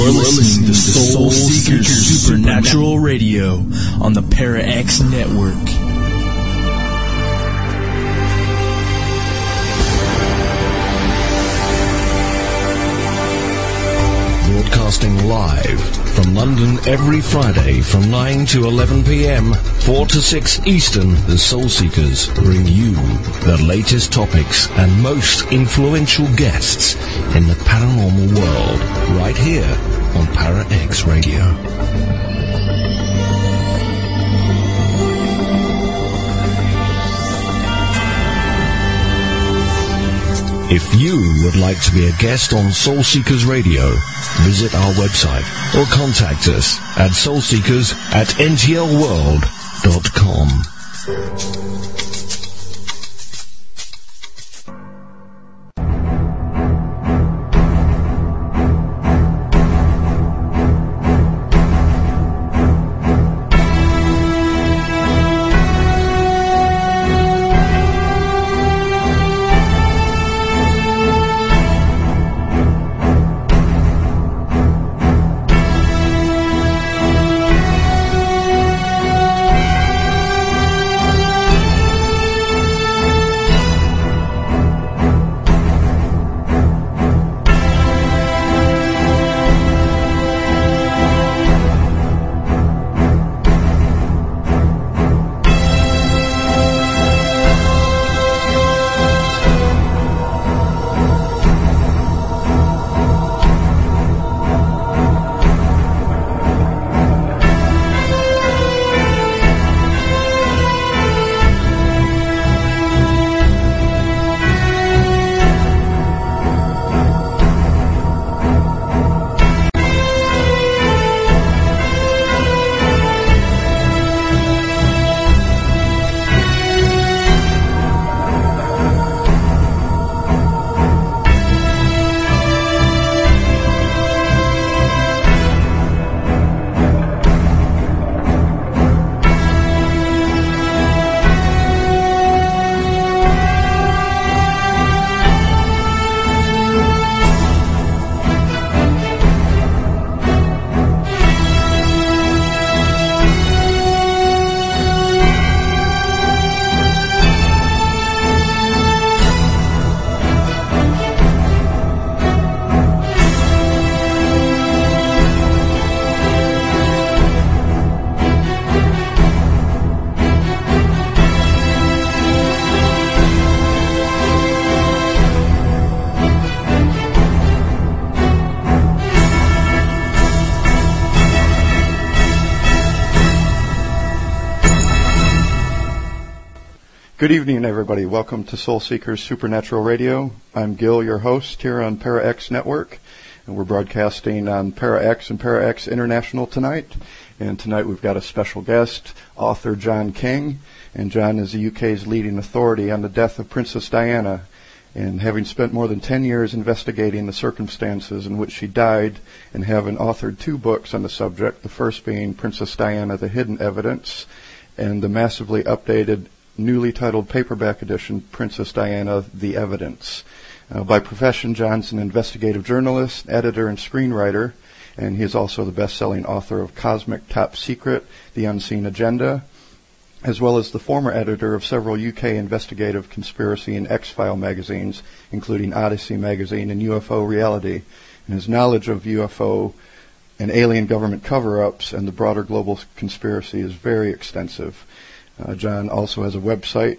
You're listening to Soul Seekers Supernatural Radio on the Para X Network. Broadcasting live from London every Friday from 9 to 11 p.m., 4 to 6 Eastern, the Soul Seekers bring you the latest topics and most influential guests in the paranormal world, right here on Para X Radio. If you would like to be a guest on Soul Seekers Radio, visit our website or contact us at soulseekers@ntlworld.com. Good evening, everybody. Welcome to Soul Seekers Supernatural Radio. I'm Gil, your host, here on Para X Network, and we're broadcasting on Para X and Para X International tonight. And tonight we've got a special guest, author John King, and John is the UK's leading authority on the death of Princess Diana. And having spent more than 10 years investigating the circumstances in which she died, and having authored 2 books on the subject, the first being Princess Diana, The Hidden Evidence, and the massively updated newly titled paperback edition, Princess Diana, The Evidence. By profession, John's an investigative journalist, editor, and screenwriter, and he is also the best-selling author of Cosmic Top Secret, The Unseen Agenda, as well as the former editor of several UK investigative conspiracy and X-File magazines, including Odyssey magazine and UFO Reality. And his knowledge of UFO and alien government cover-ups and the broader global conspiracy is very extensive. John also has a website,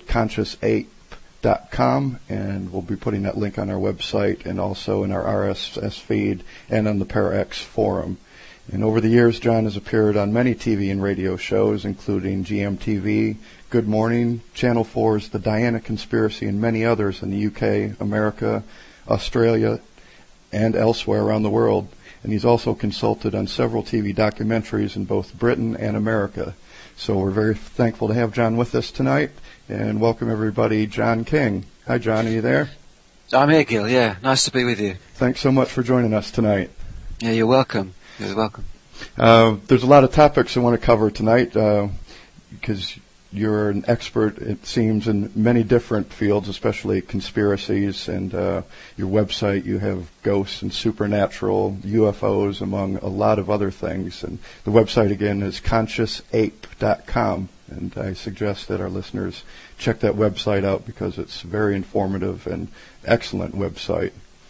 consciousape.com, and we'll be putting that link on our website and also in our RSS feed and on the Para-X forum. And over the years, John has appeared on many TV and radio shows, including GMTV, Good Morning, Channel 4's The Diana Conspiracy, and many others in the UK, America, Australia, and elsewhere around the world. And he's also consulted on several TV documentaries in both Britain and America. So we're very thankful to have John with us tonight, and welcome everybody, John King. Hi, John, are you there? I'm here, Gil, yeah. Nice to be with you. Thanks so much for joining us tonight. Yeah, you're welcome. You're welcome. There's a lot of topics I want to cover tonight, because you're an expert, it seems, in many different fields, especially conspiracies, and your website, you have ghosts and supernatural, UFOs, among a lot of other things. And the website, again, is consciousape.com, and I suggest that our listeners check that website out because it's very informative and excellent website.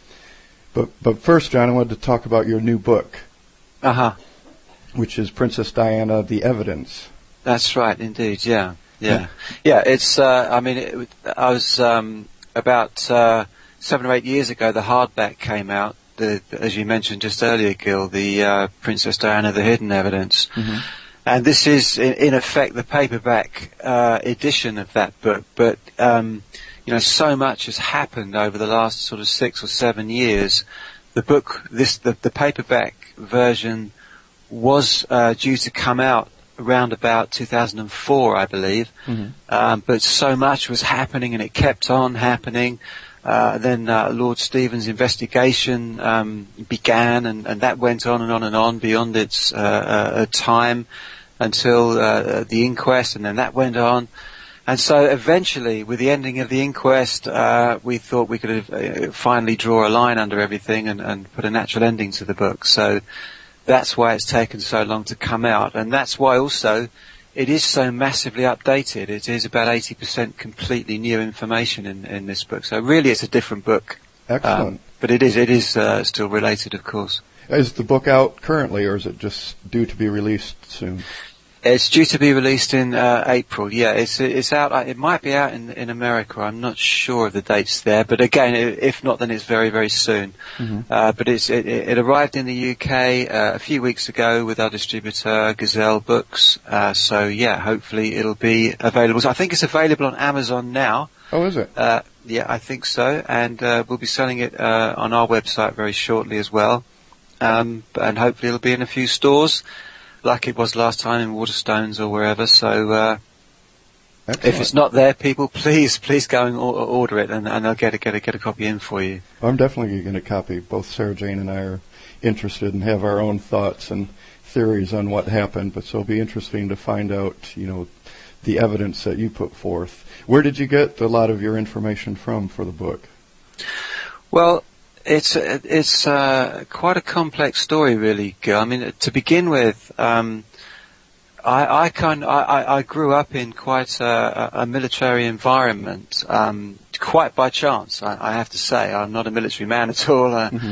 But first, John, I wanted to talk about your new book, which is Princess Diana, The Evidence. That's right, indeed. Yeah. It's. I was about 7 or 8 years ago. The hardback came out. As you mentioned just earlier, Gil, the Princess Diana, The Hidden Evidence, and this is in effect the paperback edition of that book. But so much has happened over the last sort of 6 or 7 years. The book, the paperback version, was due to come out around about 2004, I believe. But so much was happening, and it kept on happening. Then Lord Stephen's investigation began, and that went on and on and on beyond its time until the inquest, and then that went on. And so eventually, with the ending of the inquest, we thought we could finally draw a line under everything and put a natural ending to the book. So that's why it's taken so long to come out, and that's why also it is so massively updated. It is about 80% completely new information in this book. So really it's a different book. Excellent. But it is still related, of course. Is the book out currently, or is it just due to be released soon? It's due to be released in April. Yeah, it's out. It might be out in America. I'm not sure of the dates there, but again, if not, then it's very, very soon. But it arrived in the UK a few weeks ago with our distributor Gazelle Books. So yeah, hopefully it'll be available. So I think it's available on Amazon now. Oh, is it? Yeah, I think so, and we'll be selling it on our website very shortly as well. And hopefully it'll be in a few stores, like it was last time in Waterstones or wherever. So if it's not there, people, please go and order it, and I'll get a copy in for you. I'm definitely going to copy. Both Sarah Jane and I are interested and have our own thoughts and theories on what happened, but so it'll be interesting to find out, the evidence that you put forth. Where did you get a lot of your information from for the book? Well, it's quite a complex story, really, Gil. I mean, to begin with, I grew up in quite a military environment, quite by chance, I have to say. I'm not a military man at all,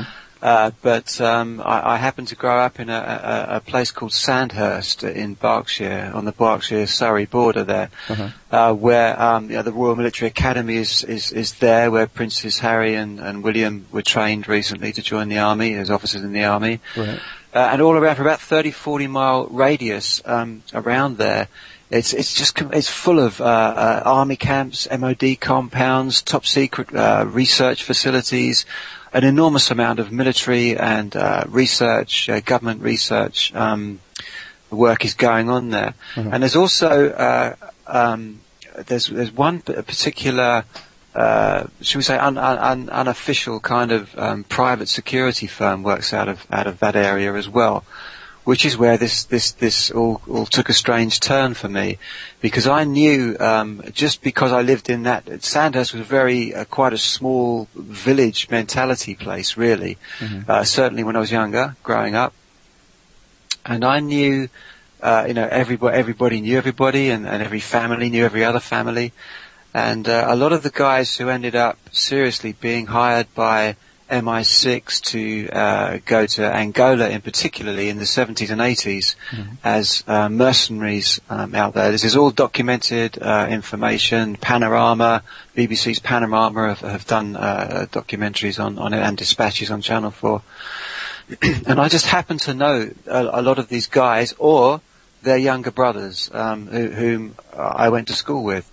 but I happened to grow up in a place called Sandhurst in Berkshire, on the Berkshire-Surrey border there, where the Royal Military Academy is there, where Princes Harry and William were trained recently to join the army as officers in the army. Right. And all around for about 30-40 mile radius around there, it's full of army camps, MOD compounds, top secret research facilities, an enormous amount of military and research, government research work is going on there. And there's also there's one particular should we say unofficial kind of private security firm works out of that area as well, which is where this all took a strange turn for me, because I knew just because I lived in that Sandhurst was quite a small village mentality place, really. Certainly when I was younger, growing up, and I knew everybody knew everybody, and every family knew every other family. And a lot of the guys who ended up seriously being hired by MI6 to go to Angola, in particularly in the 70s and 80s, as mercenaries out there. This is all documented information. Panorama, BBC's Panorama have done documentaries on it, and dispatches on Channel 4. And I just happen to know a lot of these guys, or their younger brothers, whom I went to school with.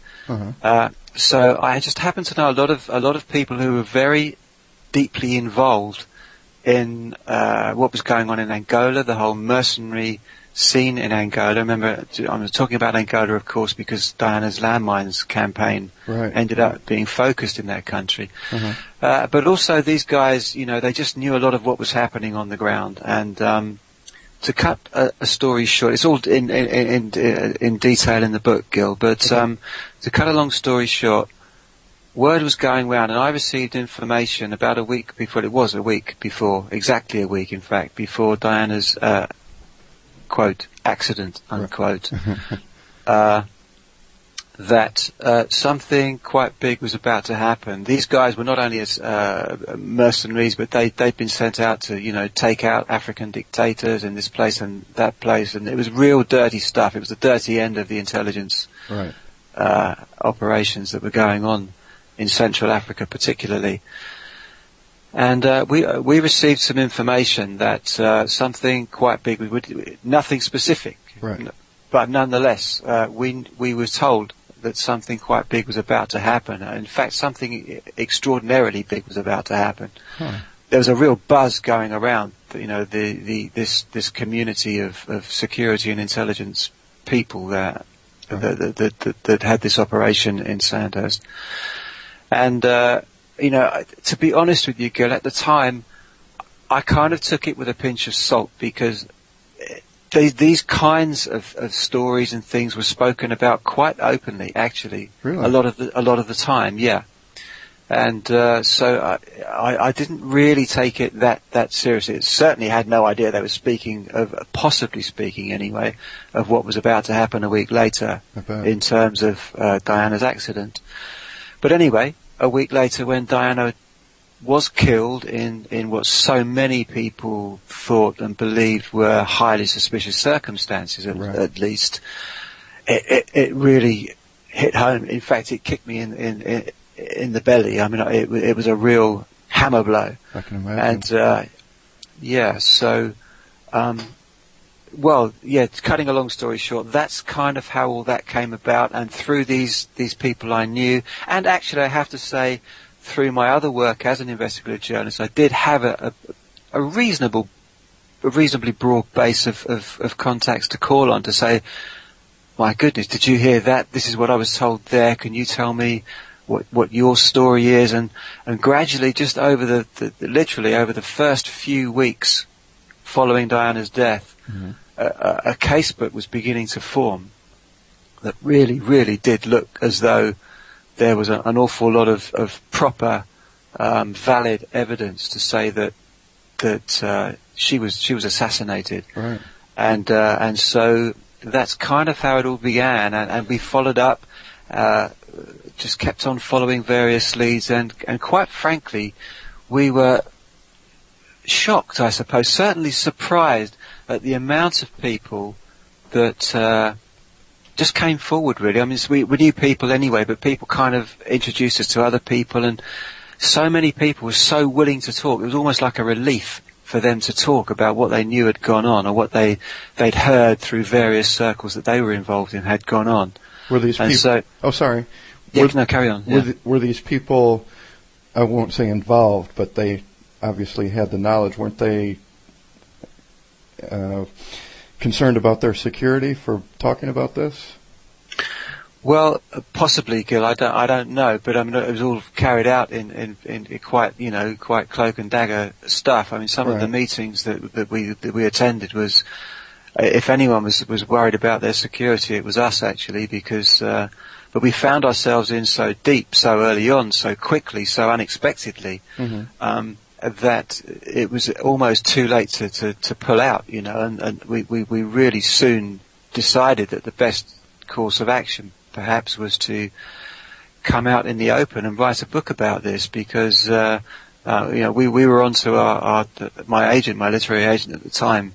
So I just happen to know a lot of people who were very deeply involved in what was going on in Angola, the whole mercenary scene in Angola. Remember, I'm talking about Angola, of course, because Diana's landmines campaign ended up being focused in that country. But also these guys, they just knew a lot of what was happening on the ground, and to cut a story short, it's all in detail in the book, Gil, but to cut a long story short, word was going round, and I received information about a week before, exactly a week, in fact, before Diana's, quote, accident, unquote, that something quite big was about to happen. These guys were not only as mercenaries, but they'd been sent out to, take out African dictators in this place and that place, and it was real dirty stuff. It was the dirty end of the intelligence operations that were going on in Central Africa particularly. And we received some information that something quite big, nothing specific, but nonetheless, we were told that something quite big was about to happen. In fact, something extraordinarily big was about to happen. There was a real buzz going around, this community of security and intelligence people that had this operation in Sandhurst. And, to be honest with you, Gil, at the time, I kind of took it with a pinch of salt, because these kinds of stories and things were spoken about quite openly, actually. Really? A lot of the time, yeah. And so I didn't really take it that seriously. It certainly had no idea they were possibly speaking anyway, of what was about to happen a week later in terms of Diana's accident. But anyway, a week later, when Diana was killed in what so many people thought and believed were highly suspicious circumstances, at least, it really hit home. In fact, it kicked me in the belly. I mean, it was a real hammer blow. I can imagine. And cutting a long story short, that's kind of how all that came about, and through these people I knew, and actually I have to say, through my other work as an investigative journalist, I did have a reasonably broad base of contacts to call on to say, my goodness, did you hear that? This is what I was told there. Can you tell me what your story is? And gradually, just over literally over the first few weeks following Diana's death, a casebook was beginning to form that really, really did look as though there was an awful lot of proper, valid evidence to say that she was assassinated. Right. And so that's kind of how it all began, and we followed up, just kept on following various leads, and quite frankly, we were shocked, I suppose, certainly surprised at the amount of people that just came forward, really. I mean, we knew people anyway, but people kind of introduced us to other people, and so many people were so willing to talk. It was almost like a relief for them to talk about what they knew had gone on, or what they'd heard through various circles that they were involved in had gone on. Were these people... So, oh, sorry. No, carry on. Were these people, I won't say involved, but they obviously had the knowledge, weren't they concerned about their security for talking about this? Well, possibly, Gil. I don't know, but I mean, it was all carried out in quite cloak and dagger stuff. I mean, some of the meetings that we attended was, if anyone was worried about their security, it was us actually, because but we found ourselves in so deep, so early on, so quickly, so unexpectedly, that it was almost too late to pull out, and we really soon decided that the best course of action perhaps was to come out in the open and write a book about this, because we were onto my agent, my literary agent at the time,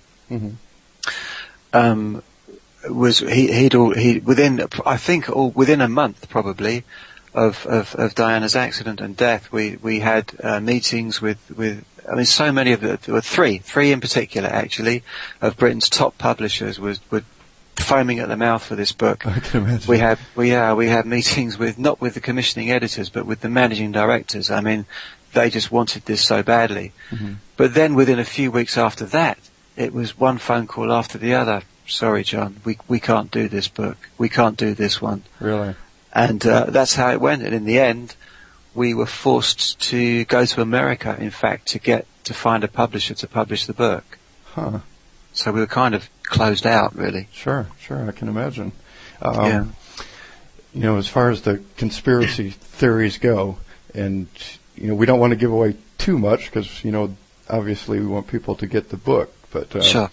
within a month probably of Diana's accident and death, we had meetings with so many of there were three in particular actually, of Britain's top publishers were foaming at the mouth for this book. I can imagine. We had meetings not with the commissioning editors, but with the managing directors. I mean, they just wanted this so badly. But then within a few weeks after that, it was one phone call after the other. Sorry, John, we can't do this book. We can't do this one. Really? And that's how it went. And in the end, we were forced to go to America, in fact, to find a publisher to publish the book. Huh. So we were kind of closed out, really. Sure, I can imagine. Yeah. As far as the conspiracy theories go, and, we don't want to give away too much because, obviously we want people to get the book, but, Sure.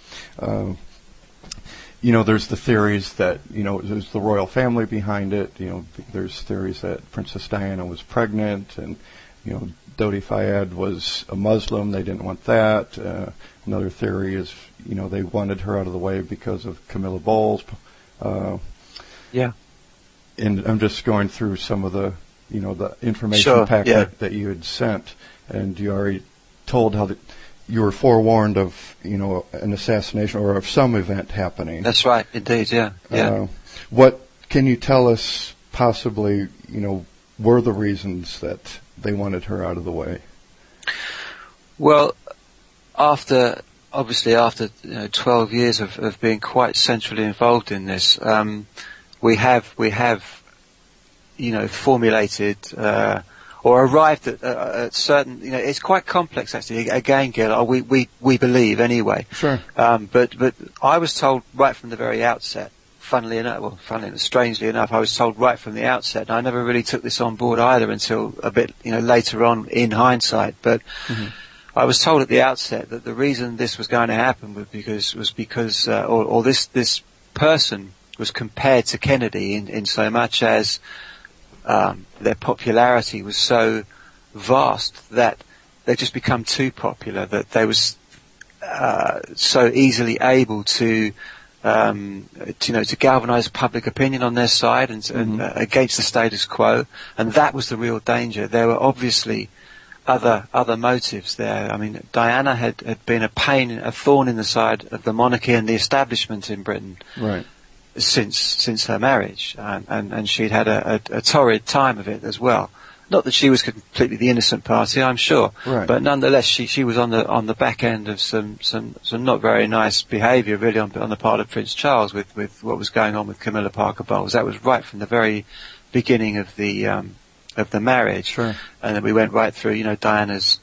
There's the theories that, there's the royal family behind it. There's theories that Princess Diana was pregnant and, Dodi Fayed was a Muslim. They didn't want that. Another theory is, they wanted her out of the way because of Camilla Bowles. Yeah. And I'm just going through some of the, the information packet that you had sent, and you already told how you were forewarned of, an assassination or of some event happening. That's right, indeed, yeah. What can you tell us possibly, were the reasons that they wanted her out of the way? Well, after 12 years of being quite centrally involved in this, we have formulated or arrived at certain. It's quite complex actually. Again, Gil, we believe anyway. Sure. But I was told right from the very outset. Strangely enough, I was told right from the outset. And I never really took this on board either until a bit, later on in hindsight. But I was told at the outset that the reason this was going to happen was because this person was compared to Kennedy in so much as their popularity was so vast that they just become too popular, that they was so easily able to galvanize public opinion on their side and against the status quo, and that was the real danger. There were obviously other motives there. I mean, Diana had been a thorn in the side of the monarchy and the establishment in Britain, right, since her marriage, and she'd had a torrid time of it as well. Not that she was completely the innocent party, I'm sure, right, but nonetheless, she was on the back end of some not very nice behaviour, really, on the part of Prince Charles with what was going on with Camilla Parker Bowles. That was right from the very beginning of the marriage, sure. And then we went right through, Diana's,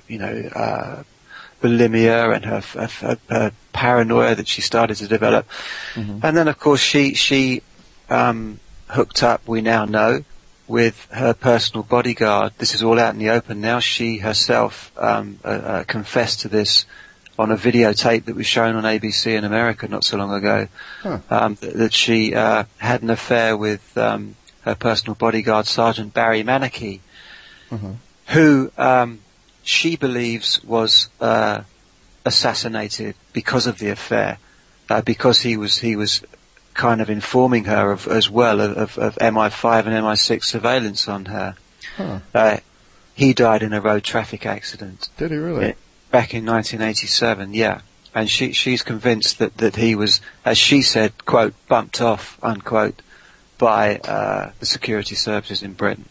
bulimia and her paranoia that she started to develop, and then of course she hooked up, we now know, with her personal bodyguard. This is all out in the open now. She herself confessed to this on a videotape that was shown on ABC in America not so long ago, that she had an affair with her personal bodyguard, Sergeant Barry Manakee, who she believes was assassinated because of the affair, because he was kind of informing her of MI5 and MI6 surveillance on her. He died in a road traffic accident. Did he really? Back in 1987, yeah. And she's convinced that he was, as she said, quote, bumped off, unquote, by the security services in Britain.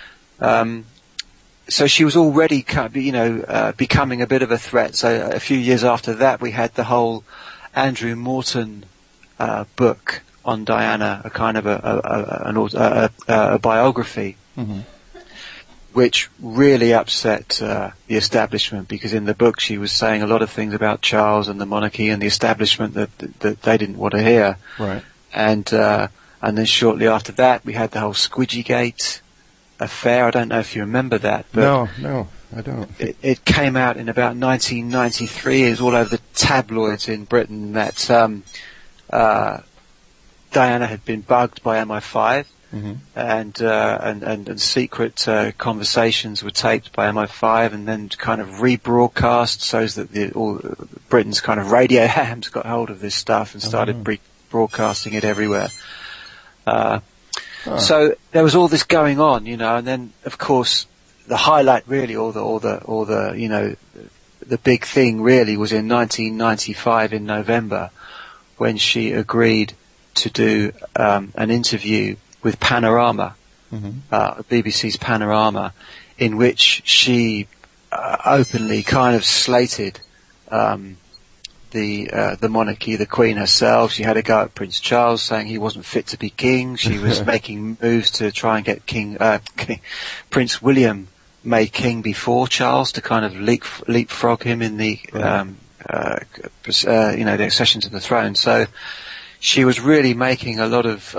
So she was already, becoming a bit of a threat. So a few years after that, we had the whole Andrew Morton book on Diana, a kind of a biography, which really upset the establishment, because in the book she was saying a lot of things about Charles and the monarchy and the establishment that they didn't want to hear. Right. And then shortly after that, we had the whole Squidgygate affair. I don't know if you remember that. But no, I don't. It came out in about 1993. It was all over the tabloids in Britain that Diana had been bugged by MI5, and secret conversations were taped by MI5 and then kind of rebroadcast, so that all Britain's kind of radio hams got hold of this stuff and started broadcasting it everywhere. So there was all this going on, and then of course the highlight, really, or the big thing really was in 1995 in November, when she agreed to do an interview with Panorama, BBC's Panorama, in which she openly kind of slated the monarchy, the Queen herself. She had a go at Prince Charles, saying he wasn't fit to be king. She was making moves to try and get Prince William made king before Charles, to kind of leapfrog him in the the accession to the throne. So she was really making a lot of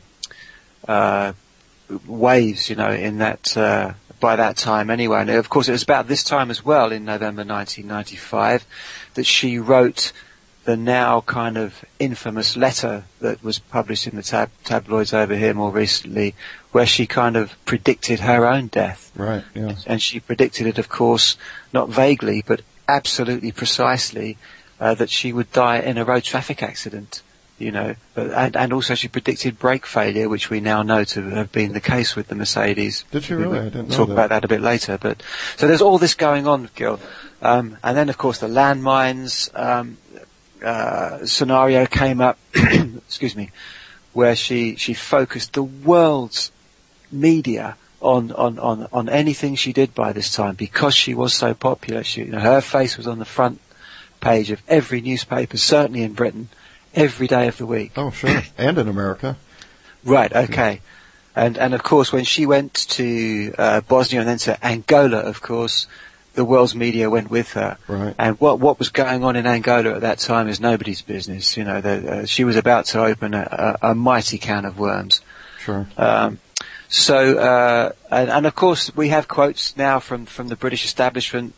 waves, in that by that time anyway. And of course, it was about this time as well, in November 1995, that she wrote the now kind of infamous letter that was published in the tabloids over here more recently, where she kind of predicted her own death. Right, yes. And she predicted it, of course, not vaguely, but absolutely precisely, that she would die in a road traffic accident, and also she predicted brake failure, which we now know to have been the case with the Mercedes. Did she really? I didn't know talk that. about that a bit later. But so there's all this going on, Gil. And then, of course, the landmines scenario came up, excuse me, where she focused the world's media on anything she did by this time, because she was so popular. Her face was on the front page of every newspaper, certainly in Britain, every day of the week. Oh, sure. And in America. Right, okay. And of course, when she went to Bosnia and then to Angola, of course, the world's media went with her. Right. And what was going on in Angola at that time is nobody's business. She was about to open a mighty can of worms. Sure. And of course, we have quotes now from the British establishment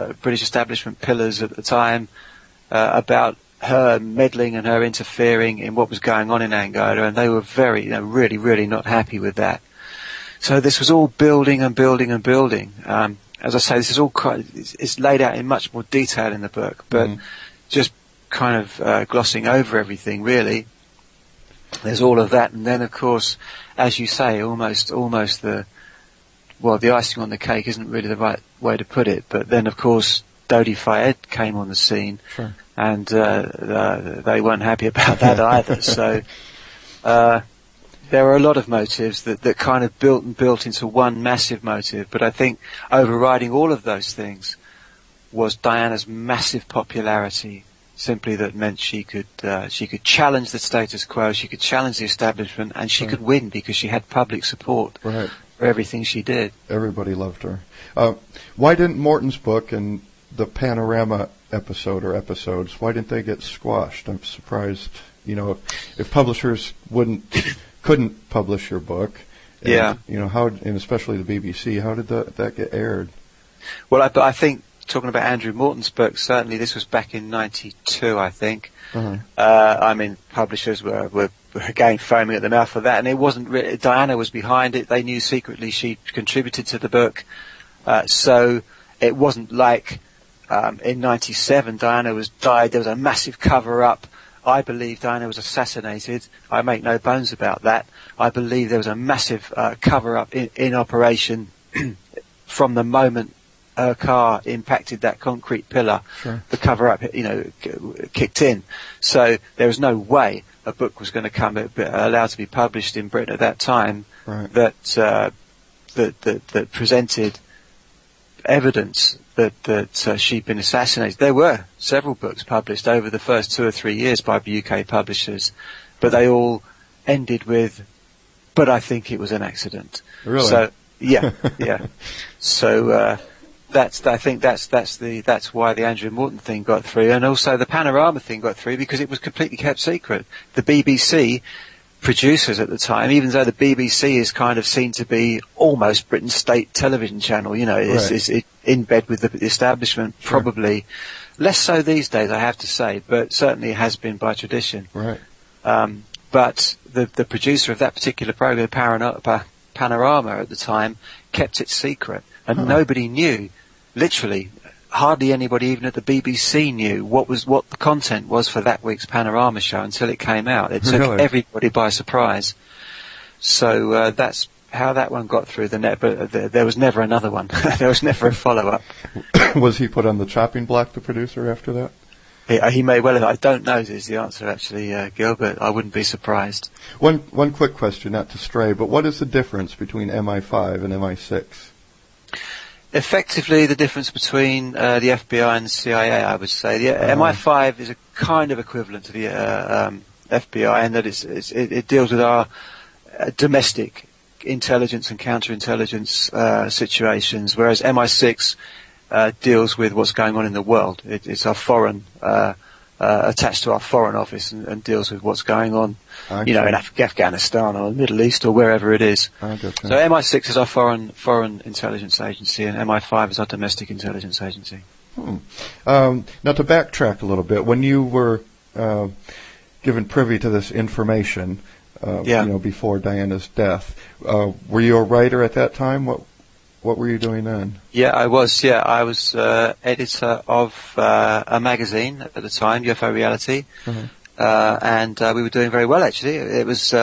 pillars at the time, about her meddling and her interfering in what was going on in Angola, and they were very, really, really not happy with that. So this was all building and building and building. As I say, this is all it's laid out in much more detail in the book, but just kind of glossing over everything, really. There's all of that, and then, of course, as you say, almost the icing on the cake isn't really the right way to put it, but then, of course, Dodi Fayed came on the scene. Sure. And they weren't happy about that either. So there were a lot of motives that kind of built into one massive motive. But I think overriding all of those things was Diana's massive popularity. Simply that meant she could challenge the status quo, she could challenge the establishment, and she could win because she had public support for everything she did. Everybody loved her. Why didn't Morton's book and the Panorama episodes, why didn't they get squashed? I'm surprised, if publishers couldn't publish your book. And, and especially the BBC, how did that get aired? Well, I think, talking about Andrew Morton's book, certainly this was back in 92, I think. Publishers were again foaming at the mouth for that, and it wasn't really, Diana was behind it. They knew secretly she contributed to the book. So it wasn't like, in 97, Diana died. There was a massive cover-up. I believe Diana was assassinated. I make no bones about that. I believe there was a massive cover-up in operation from the moment her car impacted that concrete pillar. Sure. The cover-up, kicked in. So there was no way a book was going to come allowed to be published in Britain at that time that presented evidence that she'd been assassinated. There were several books published over the first 2 or 3 years by UK publishers, but they all ended with, "But I think it was an accident." Really? So yeah. So I think that's why the Andrew Morton thing got through, and also the Panorama thing got through, because it was completely kept secret. The BBC producers at the time, even though the BBC is kind of seen to be almost Britain's state television channel, it's in bed with the establishment, probably less so these days, I have to say, but certainly has been by tradition. Right. But the producer of that particular program, Panorama at the time, kept it secret, and nobody knew, literally. Hardly anybody, even at the BBC, knew what the content was for that week's Panorama show until it came out. It took everybody by surprise. So that's how that one got through the net. But there was never another one. There was never a follow-up. Was he put on the chopping block, the producer, after that? He may well have. I don't know is the answer, actually, Gil, but I wouldn't be surprised. One quick question, not to stray, but what is the difference between MI5 and MI6? Effectively, the difference between the FBI and the CIA, I would say. The MI5 is a kind of equivalent to the FBI in that it deals with our domestic intelligence and counterintelligence situations, whereas MI6 deals with what's going on in the world. It's our foreign, attached to our foreign office and deals with what's going on, in Afghanistan or the Middle East or wherever it is. So MI6 is our foreign intelligence agency, and MI5 is our domestic intelligence agency. Now to backtrack a little bit, when you were given privy to this information, before Diana's death, were you a writer at that time? What were you doing then? Yeah, I was. Yeah, I was editor of a magazine at the time, UFO Reality, and we were doing very well actually. It was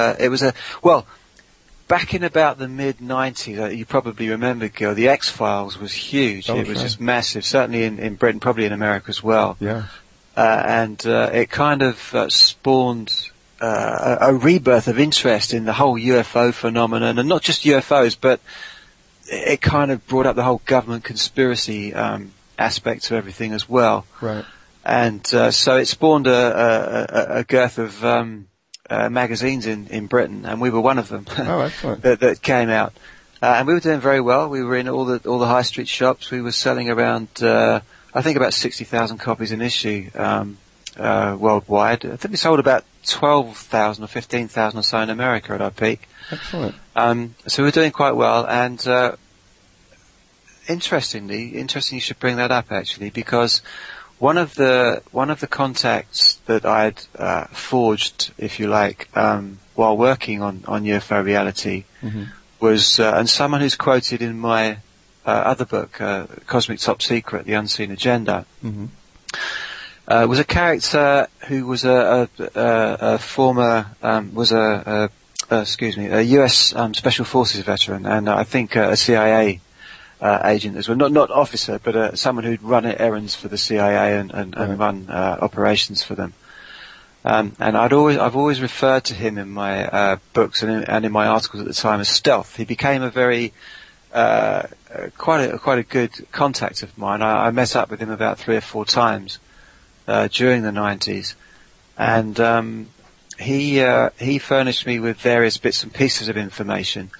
back in about the mid-90s. You probably remember, Gil. The X-Files was huge. It was just massive. Certainly in Britain, probably in America as well. Yeah, and it kind of spawned a rebirth of interest in the whole UFO phenomenon, and not just UFOs, but it kind of brought up the whole government conspiracy aspect to everything as well. Right. And so it spawned a girth of magazines in Britain, and we were one of them. Oh, excellent. that came out. And we were doing very well. We were in all the high street shops. We were selling around, I think about 60,000 copies an issue worldwide. I think we sold about 12,000 or 15,000 or so in America at our peak. Excellent. So we're doing quite well, and interesting you should bring that up actually, because one of the contacts that I'd forged, if you like, while working on UFO Reality was, and someone who's quoted in my other book, Cosmic Top Secret: The Unseen Agenda, was a character who was a former a U.S. Special Forces veteran, and I think a CIA agent as well. Not officer, but someone who'd run errands for the CIA and run operations for them. And I've always referred to him in my books and in my articles at the time as Stealth. He became a very quite a good contact of mine. I met up with him about 3 or 4 times during the 90s, and he furnished me with various bits and pieces of information,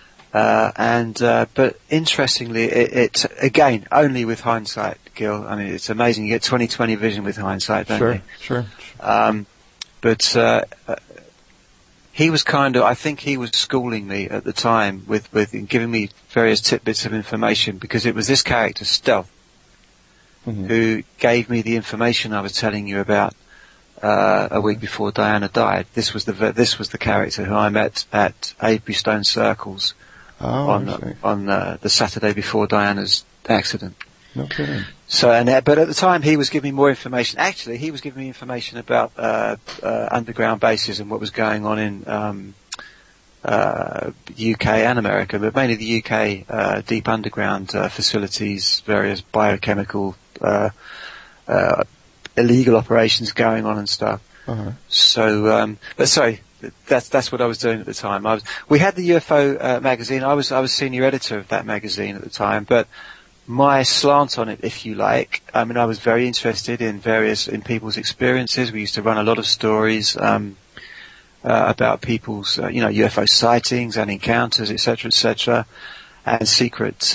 but interestingly, it again only with hindsight, Gil. I mean, it's amazing. You get 20/20 vision with hindsight, don't you? Sure. But he was I think he was schooling me at the time with giving me various tidbits of information, because it was this character Stealth who gave me the information I was telling you about a week before Diana died. This was the character who I met at Avebury Stone Circles on the Saturday before Diana's accident. No kidding. So, but at the time he was giving me more information. Actually, he was giving me information about underground bases and what was going on in UK and America, but mainly the UK deep underground facilities, various biochemical illegal operations going on and stuff. So, but sorry, that's what I was doing at the time. We had the UFO magazine. I was senior editor of that magazine at the time, but my slant on it, if you like, I mean, I was very interested in people's experiences. We used to run a lot of stories about people's, UFO sightings and encounters, etc., and secret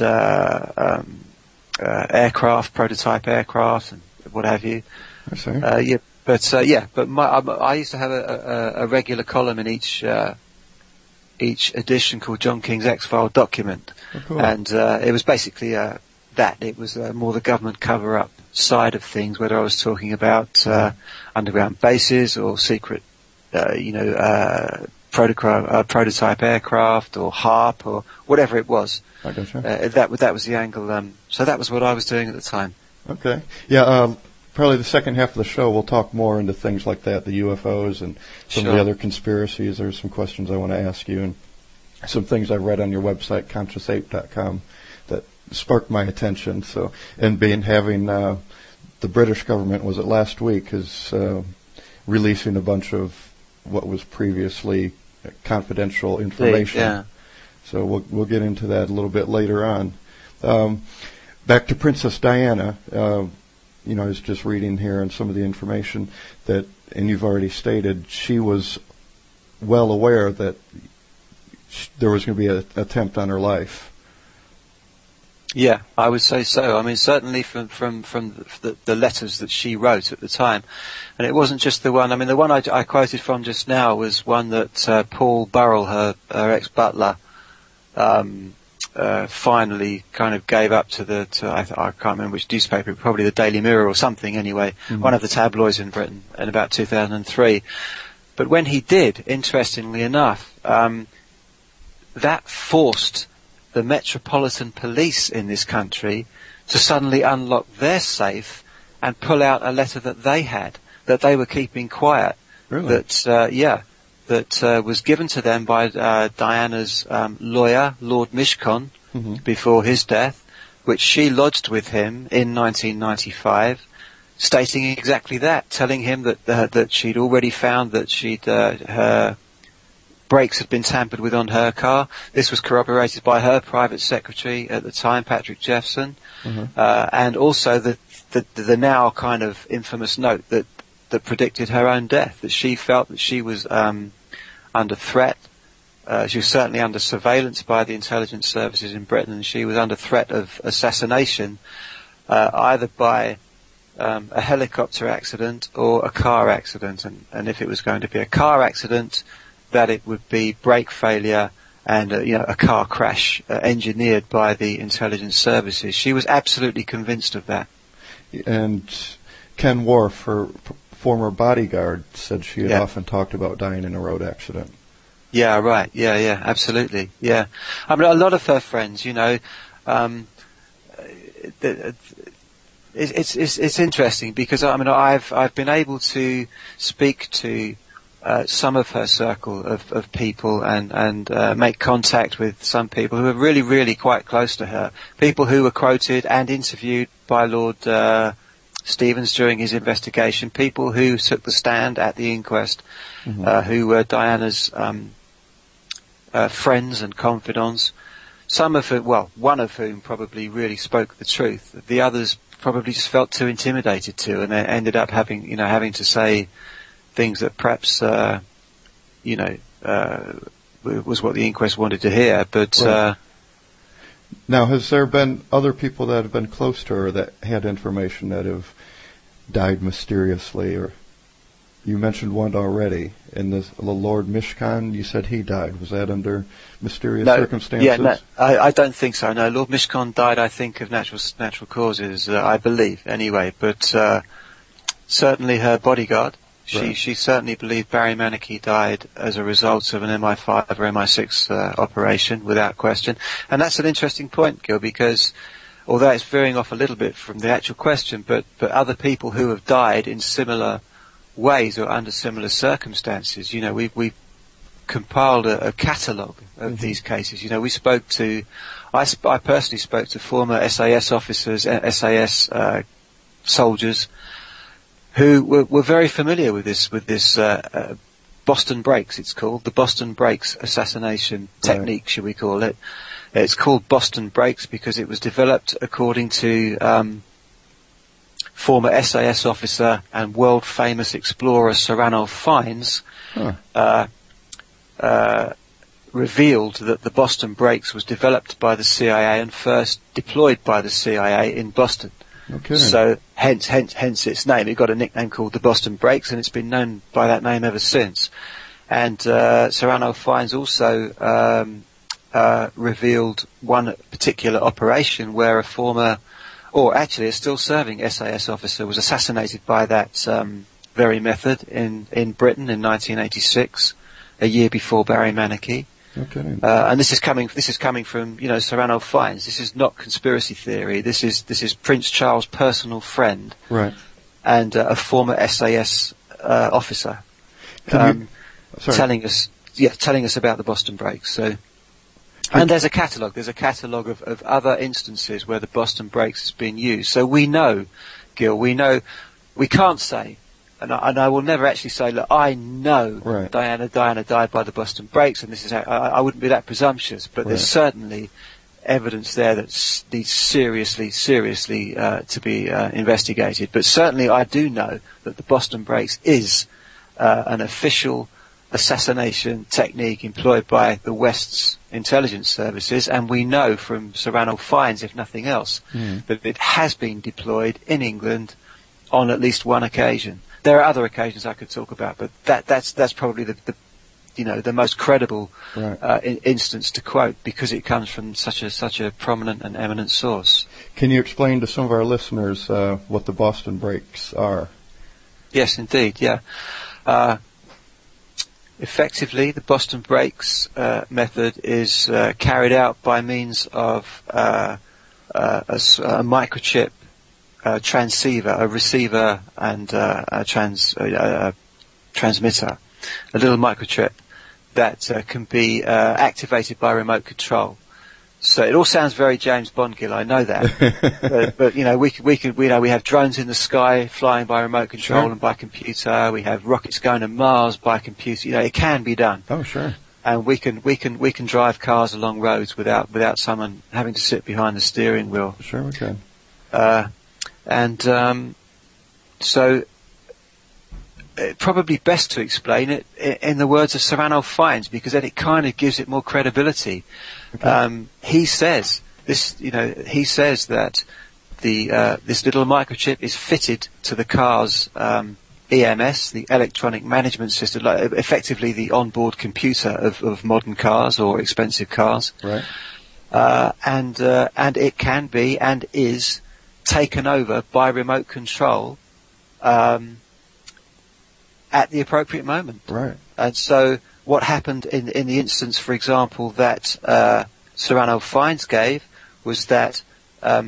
aircraft, prototype aircraft, and what have you. I see. But I used to have a regular column in each edition called John King's X-File Document. Oh, cool. And it was basically that. It was more the government cover-up side of things, whether I was talking about underground bases or secret, prototype aircraft or HARP or whatever it was. I gotcha. That was the angle. So that was what I was doing at the time. Okay. Yeah. Probably the second half of the show, we'll talk more into things like that, the UFOs and some of the other conspiracies. There's some questions I want to ask you, and some things I read on your website, ConsciousApe.com, that sparked my attention. So, and having the British government, was it last week, is releasing a bunch of what was previously confidential information. Yeah. So we'll get into that a little bit later on. Back to Princess Diana. I was just reading here and some of the information that, and you've already stated, she was well aware that there was going to be an attempt on her life. Yeah, I would say so. I mean, certainly from the letters that she wrote at the time. And it wasn't just the one. I mean, the one I quoted from just now was one that Paul Burrell, her ex-butler, finally kind of gave up to I can't remember which newspaper, probably the Daily Mirror or something anyway, one of the tabloids in Britain in about 2003. But when he did, interestingly enough, that forced the Metropolitan Police in this country to suddenly unlock their safe and pull out a letter that they had, that they were keeping quiet. Really? That was given to them by Diana's lawyer, Lord Mishcon, before his death, which she lodged with him in 1995, stating exactly that, telling him that she'd already found that her brakes had been tampered with on her car. This was corroborated by her private secretary at the time, Patrick Jeffson, and also the now kind of infamous note that predicted her own death, that she felt that she was under threat. She was certainly under surveillance by the intelligence services in Britain, and she was under threat of assassination, either by a helicopter accident or a car accident. And if it was going to be a car accident, that it would be brake failure and a car crash engineered by the intelligence services. She was absolutely convinced of that. And Ken Worf, her former bodyguard, said she had often talked about dying in a road accident. Yeah, right. Yeah, absolutely. Yeah. I mean, a lot of her friends, it's interesting because, I mean, I've been able to speak to some of her circle of people and make contact with some people who are really, really quite close to her. People who were quoted and interviewed by Lord Stevens during his investigation. People who took the stand at the inquest, who were Diana's friends and confidants. Some of whom, one of whom probably really spoke the truth. The others probably just felt too intimidated to, and they ended up having to say things that perhaps, was what the inquest wanted to hear. But right. Now, has there been other people that have been close to her that had information that have died mysteriously? Or you mentioned one already, and the Lord Mishcon, you said he died. Was that under mysterious circumstances? Yeah, no, I don't think so. No, Lord Mishcon died, I think, of natural causes, I believe, anyway. But certainly her bodyguard. She certainly believed Barry Manicky died as a result of an MI5 or MI6 operation, without question. And that's an interesting point, Gil, because although it's veering off a little bit from the actual question, but other people who have died in similar ways or under similar circumstances, we've compiled a catalogue of these cases. We spoke to, I personally spoke to former SAS officers, SAS soldiers, who were very familiar with this Boston Brakes, it's called, the Boston Brakes assassination technique, should we call it. It's called Boston Brakes because it was developed according to former SAS officer and world-famous explorer Sir Ranulph Fiennes, revealed that the Boston Brakes was developed by the CIA and first deployed by the CIA in Boston. Okay. So hence its name. It got a nickname called the Boston Brakes, and it's been known by that name ever since. And Sir Ranulph Fiennes also revealed one particular operation where a former, or actually a still serving SAS officer was assassinated by that very method in Britain in 1986, a year before Barry Manicky. Okay. And this is coming from Sir Ranulph Fiennes. This is not conspiracy theory. This is Prince Charles' personal friend, right? And a former SAS officer, telling us about the Boston Brakes. So, and there's a catalogue. There's a catalogue of other instances where the Boston Brakes has been used. So we know, Gil. We can't say. And I will never actually say, look, I know Diana died by the Boston Brakes, and this is how, I wouldn't be that presumptuous, but there's certainly evidence there that needs seriously to be investigated. But certainly I do know that the Boston Brakes is an official assassination technique employed by the West's intelligence services, and we know from Sir Ranulph Fiennes, if nothing else, that it has been deployed in England on at least one occasion. There are other occasions I could talk about, but that's probably the most credible instance to quote, because it comes from such a prominent and eminent source. Can you explain to some of our listeners what the Boston Breaks are? Yes, indeed. Yeah. Effectively, the Boston Breaks method is carried out by means of a microchip transceiver, a receiver, and a transmitter, a little microchip that can be activated by remote control. So it all sounds very James Bond, Gil, I know that. but we have drones in the sky flying by remote control and by computer. We have rockets going to Mars by computer. It can be done. Oh, sure. And we can drive cars along roads without someone having to sit behind the steering wheel. Sure we can. So probably best to explain it in the words of Sir Ranulph Fiennes, because then it kind of gives it more credibility. Okay. He says that this little microchip is fitted to the car's EMS, the electronic management system, like effectively the onboard computer of modern cars or expensive cars. Right. And it can be and is taken over by remote control at the appropriate moment. Right. And so what happened in the instance, for example, that Sir Ranulph Fiennes gave was that a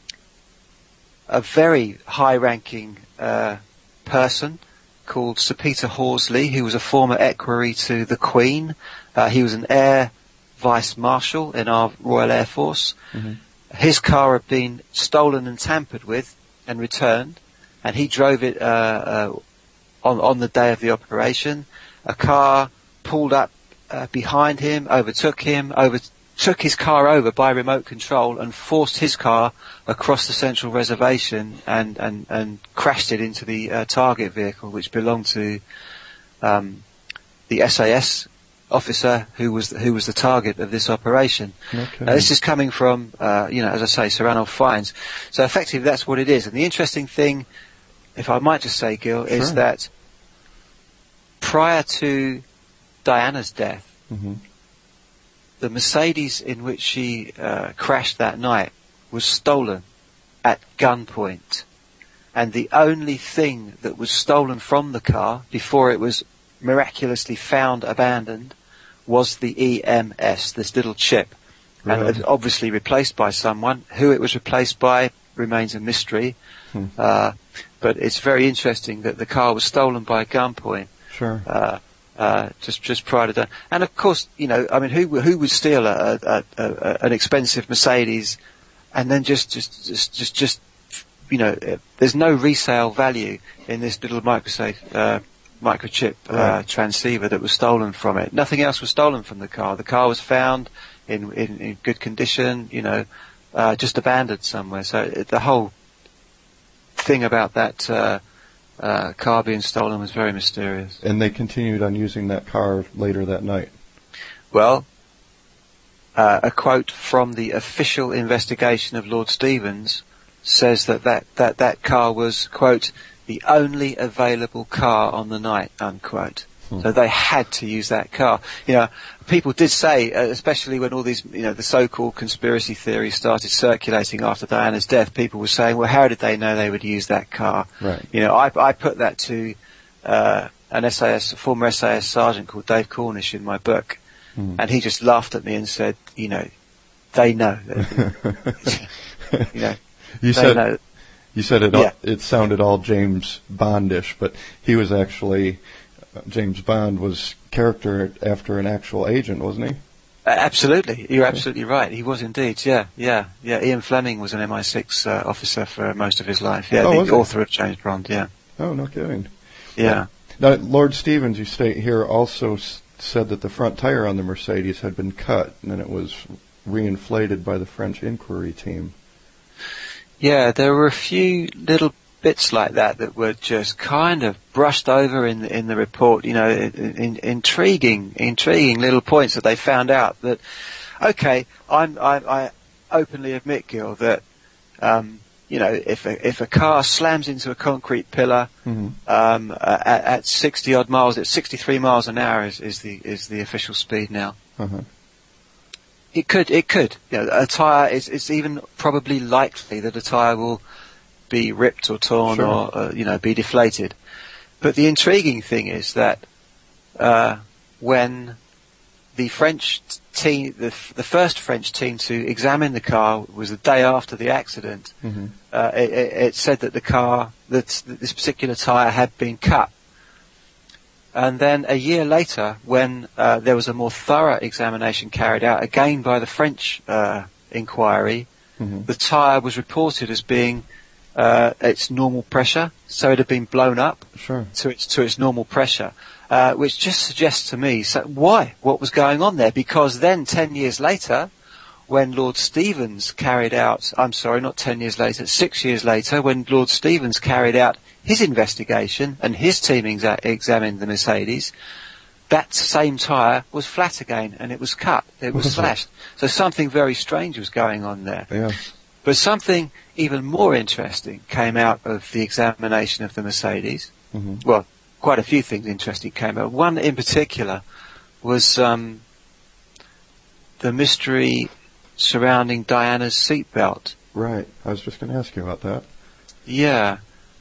very high-ranking person called Sir Peter Horsley, who was a former equerry to the Queen, he was an Air Vice Marshal in our Royal Air Force. Mm-hmm. His car had been stolen and tampered with and returned, and he drove it on the day of the operation. A car pulled up behind him, overtook his car over by remote control, and forced his car across the central reservation and crashed it into the target vehicle, which belonged to the SAS officer who was the target of this operation. Okay. This is coming from, as I say, Sir Ranulph Fiennes. So effectively, that's what it is. And the interesting thing, if I might just say, Gil, is that prior to Diana's death, the Mercedes in which she crashed that night was stolen at gunpoint. And the only thing that was stolen from the car before it was miraculously found abandoned was the EMS, this little chip. Right. And it was obviously replaced by someone. Who it was replaced by remains a mystery. But it's very interesting that the car was stolen by gunpoint. Sure. Just prior to that. And of course, who would steal an expensive Mercedes and then just there's no resale value in this little microchip transceiver that was stolen from it. Nothing else was stolen from the car. The car was found in good condition, just abandoned somewhere. So the whole thing about that car being stolen was very mysterious. And they continued on using that car later that night. Well, a quote from the official investigation of Lord Stevens says that car was, quote, the only available car on the night, unquote. So they had to use that car. People did say, especially when all these, the so-called conspiracy theories started circulating after Diana's death, people were saying, well, how did they know they would use that car? Right. I put that to a former SAS sergeant called Dave Cornish in my book, and he just laughed at me and said, they know. You said it sounded all James Bondish, but he was actually... James Bond was character after an actual agent, wasn't he? Absolutely. You're absolutely right. He was indeed, yeah. Ian Fleming was an MI6 officer for most of his life. Yeah, the author of James Bond, yeah. Oh, no kidding. Yeah. Now, Lord Stevens, you state here, also said that the front tire on the Mercedes had been cut, and then it was reinflated by the French inquiry team. Yeah, there were a few little bits like that were just kind of brushed over in the report. Intriguing little points that they found out. That okay, I openly admit, Gil, that if a car slams into a concrete pillar at 60 odd miles, it's 63 miles an hour is the official speed now. Uh-huh. It could. A tyre it's even probably likely that a tyre will be ripped or torn or be deflated. But the intriguing thing is that when the French team, the first French team to examine the car was the day after the accident. Mm-hmm. It said that this particular tyre had been cut. And then a year later, when there was a more thorough examination carried out, again by the French inquiry, the tyre was reported as being its normal pressure, so it had been blown up to its normal pressure. Which just suggests to me, what was going on there? Because then 10 years later, when Lord Stevens carried out, 6 years later, when Lord Stevens carried out his investigation and his team examined the Mercedes, that same tyre was flat again and it was cut, it was slashed. So something very strange was going on there. Yeah. But something even more interesting came out of the examination of the Mercedes. Mm-hmm. Well, quite a few things interesting came out. One in particular was the mystery surrounding Diana's seatbelt. Right. I was just going to ask you about that. Yeah.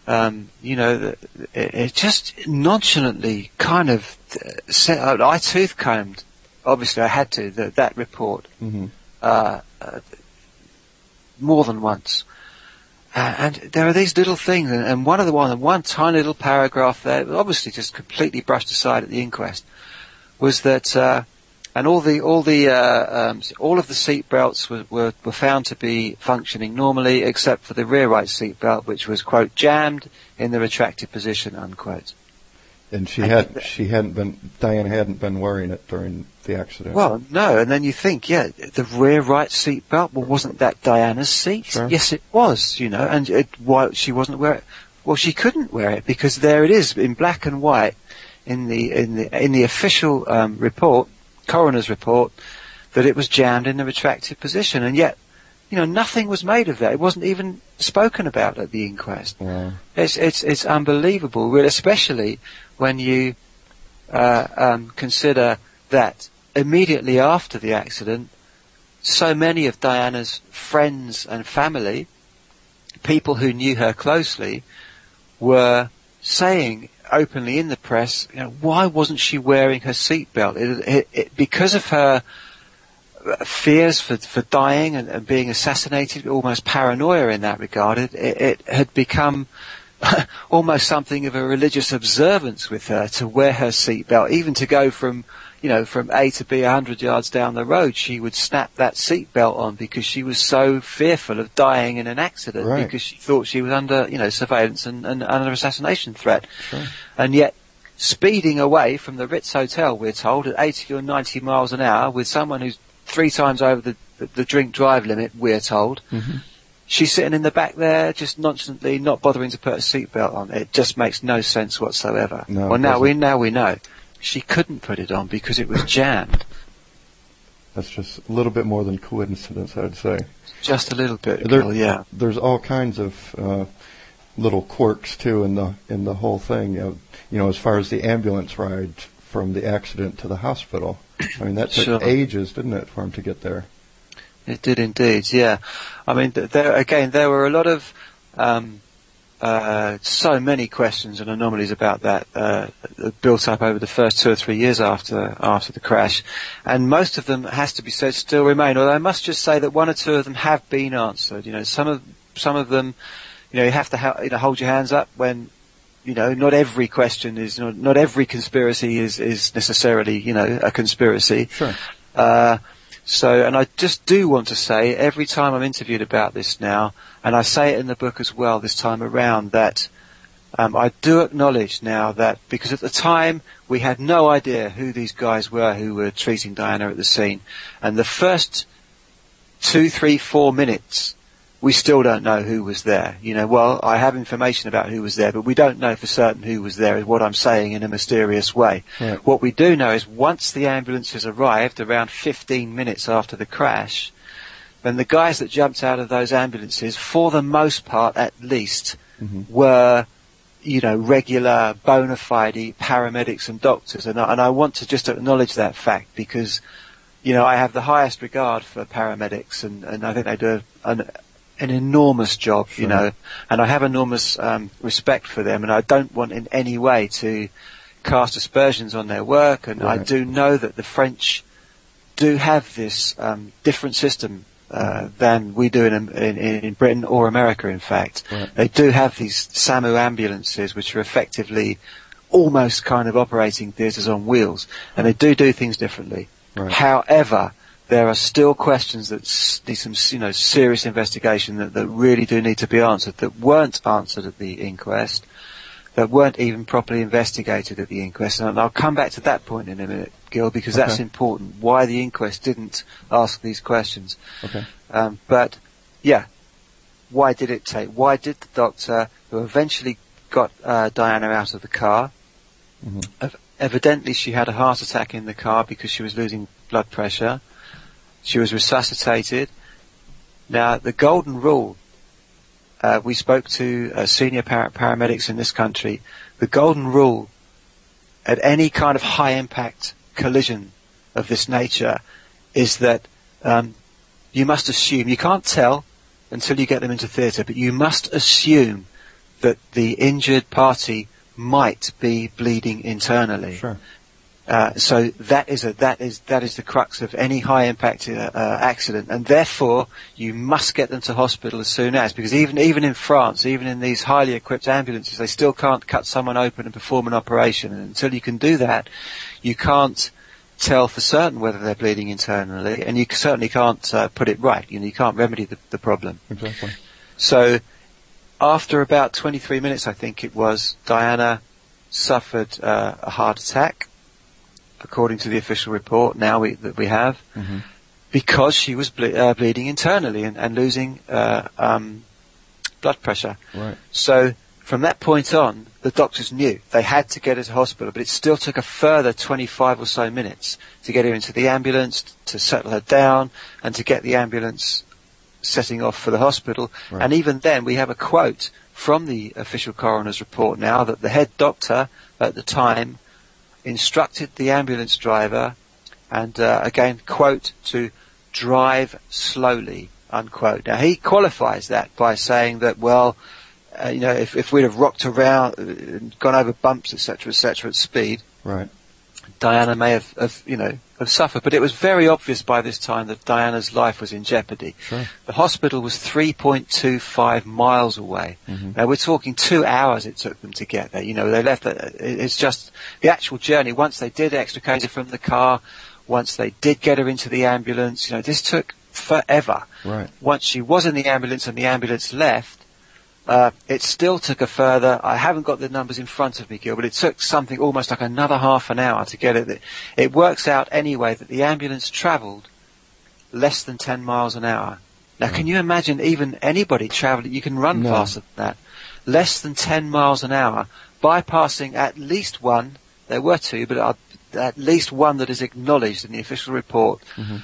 It just nonchalantly kind of I tooth-combed. Obviously, I had to, that report more than once. And there are these little things, and one tiny little paragraph there, obviously just completely brushed aside at the inquest, was that, and all of the seat belts were found to be functioning normally, except for the rear right seat belt, which was, quote, jammed in the retracted position, unquote. And Diana hadn't been wearing it during the accident. Well, no, and then you think, the rear right seat belt, well, wasn't that Diana's seat? Sure. Yes, it was, and why she wasn't wearing it? Well, she couldn't wear it because there it is in black and white in the official report, coroner's report, that it was jammed in the retracted position, and yet, nothing was made of that. It wasn't even spoken about at the inquest. Wow. It's unbelievable, really, especially when you consider that immediately after the accident, so many of Diana's friends and family, people who knew her closely, were saying openly in the press, why wasn't she wearing her seatbelt? Because of her fears for dying and being assassinated, almost paranoia in that regard, it had become almost something of a religious observance with her to wear her seatbelt, even to go from A to B 100 yards down the road. She would snap that seatbelt on because she was so fearful of dying in an accident, right, because she thought she was under, surveillance and under assassination threat. Sure. And yet, speeding away from the Ritz Hotel, we're told, at 80 or 90 miles an hour with someone who's 3 times over the drink drive limit, we're told. Mm-hmm. She's sitting in the back there, just nonchalantly not bothering to put a seatbelt on. It just makes no sense whatsoever. No, well, now we know she couldn't put it on because it was jammed. That's just a little bit more than coincidence, I'd say. Just a little bit, yeah. There's all kinds of little quirks too in the whole thing. As far as the ambulance ride from the accident to the hospital. I mean, that took ages, didn't it, for him to get there? It did indeed, yeah. I mean, there were a lot of so many questions and anomalies about that built up over the first 2 or 3 years after the crash, and most of them, has to be said, still remain. Although I must just say that 1 or 2 of them have been answered. Some of them, you have to hold your hands up when. Not every question is, not every conspiracy is necessarily, a conspiracy. Sure. And I just do want to say, every time I'm interviewed about this now, and I say it in the book as well this time around, that I do acknowledge now that, because at the time we had no idea who these guys were who were treating Diana at the scene, and the first 2, 3, 4 minutes we still don't know who was there. Well, I have information about who was there, but we don't know for certain who was there, is what I'm saying in a mysterious way. Right. What we do know is once the ambulances arrived, around 15 minutes after the crash, then the guys that jumped out of those ambulances, for the most part at least, were, regular bona fide paramedics and doctors. And I want to just acknowledge that fact because, I have the highest regard for paramedics and I think they do an enormous job, Sure. and I have enormous respect for them, and I don't want in any way to cast aspersions on their work, and Right. I do know that the French do have this different system than we do in Britain or America, in fact. Right. They do have these SAMU ambulances, which are effectively almost kind of operating theatres on wheels, and they do things differently. Right. However, there are still questions that need some, serious investigation that really do need to be answered, that weren't answered at the inquest, that weren't even properly investigated at the inquest. And I'll come back to that point in a minute, Gil, because that's important, why the inquest didn't ask these questions. Okay. But, yeah, why did the doctor, who eventually got Diana out of the car, evidently she had a heart attack in the car because she was losing blood pressure. She was resuscitated. Now, the golden rule, we spoke to senior paramedics in this country. The golden rule at any kind of high-impact collision of this nature is that you must assume, you can't tell until you get them into theatre, but you must assume that the injured party might be bleeding internally. Sure. So that is the crux of any high impact accident, and therefore you must get them to hospital as soon as, because even in France, even in these highly equipped ambulances, they still can't cut someone open and perform an operation. And until you can do that, you can't tell for certain whether they're bleeding internally, and you certainly can't put it right. You can't remedy the problem. Exactly. So after about 23 minutes, I think it was, Diana suffered a heart attack, according to the official report that we have, because she was bleeding internally and losing blood pressure. Right. So from that point on, the doctors knew they had to get her to hospital, but it still took a further 25 or so minutes to get her into the ambulance, to settle her down, and to get the ambulance setting off for the hospital. Right. And even then, we have a quote from the official coroner's report now that the head doctor at the time instructed the ambulance driver, and again, quote, to drive slowly, unquote. Now, he qualifies that by saying that, well, if we'd have rocked around, gone over bumps, etc., at speed, Right. Diana may have suffered. But it was very obvious by this time that Diana's life was in jeopardy. Sure. The hospital was 3.25 miles away. Now, we're talking 2 hours it took them to get there. They left. It's just the actual journey. Once they did extricate her from the car, once they did get her into the ambulance, this took forever. Right. Once she was in the ambulance and the ambulance left, it still took a further, I haven't got the numbers in front of me, Gil, but it took something almost like another half an hour to get it. It works out anyway that the ambulance travelled less than 10 miles an hour. Now, can you imagine even anybody travelling, you can run faster than that, less than 10 miles an hour, bypassing at least one, there were two, but at least one that is acknowledged in the official report,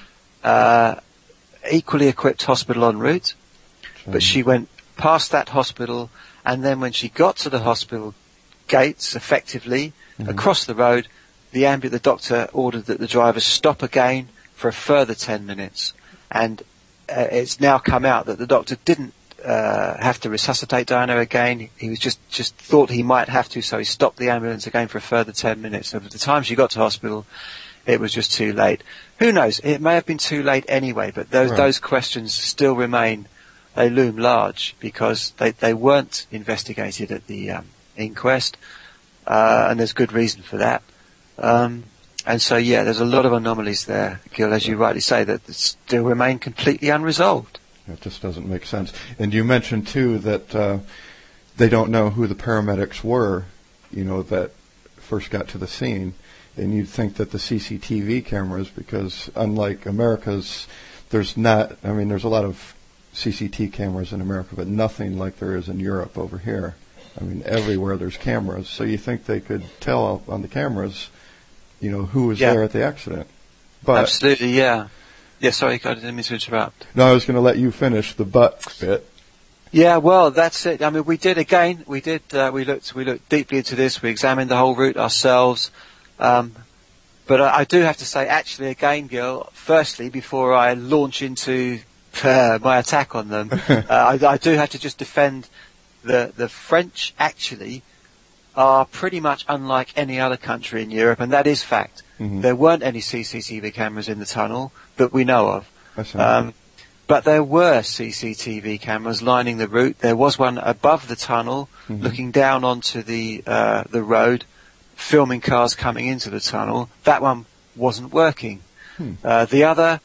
equally equipped hospital en route, but she went past that hospital, and then when she got to the hospital gates, effectively, across the road, the doctor ordered that the driver stop again for a further 10 minutes. And it's now come out that the doctor didn't have to resuscitate Diana again. He was just thought he might have to, so he stopped the ambulance again for a further 10 minutes. So by the time she got to hospital, it was just too late. Who knows? It may have been too late anyway, but those questions still remain. They loom large because they weren't investigated at the inquest, and there's good reason for that. And so, yeah, there's a lot of anomalies there, Gil, as you rightly say, that still remain completely unresolved. It just doesn't make sense. And you mentioned, too, that they don't know who the paramedics were, that first got to the scene. And you'd think that the CCTV cameras, because unlike America's, there's a lot of CCTV cameras in America, but nothing like there is in Europe over here. I mean, everywhere there's cameras, so you think they could tell on the cameras, who was there at the accident. But absolutely, yeah. Yeah, sorry, I didn't mean to interrupt. No, I was going to let you finish the but bit. Yeah, well, that's it. I mean, we looked deeply into this. We examined the whole route ourselves. But I do have to say, actually, again, Gil, firstly, before I launch into my attack on them, I do have to just defend the French actually are pretty much unlike any other country in Europe, and that is fact. Mm-hmm. There weren't any CCTV cameras in the tunnel that we know of. But there were CCTV cameras lining the route. There was one above the tunnel, looking down onto the road, filming cars coming into the tunnel. That one wasn't working. The other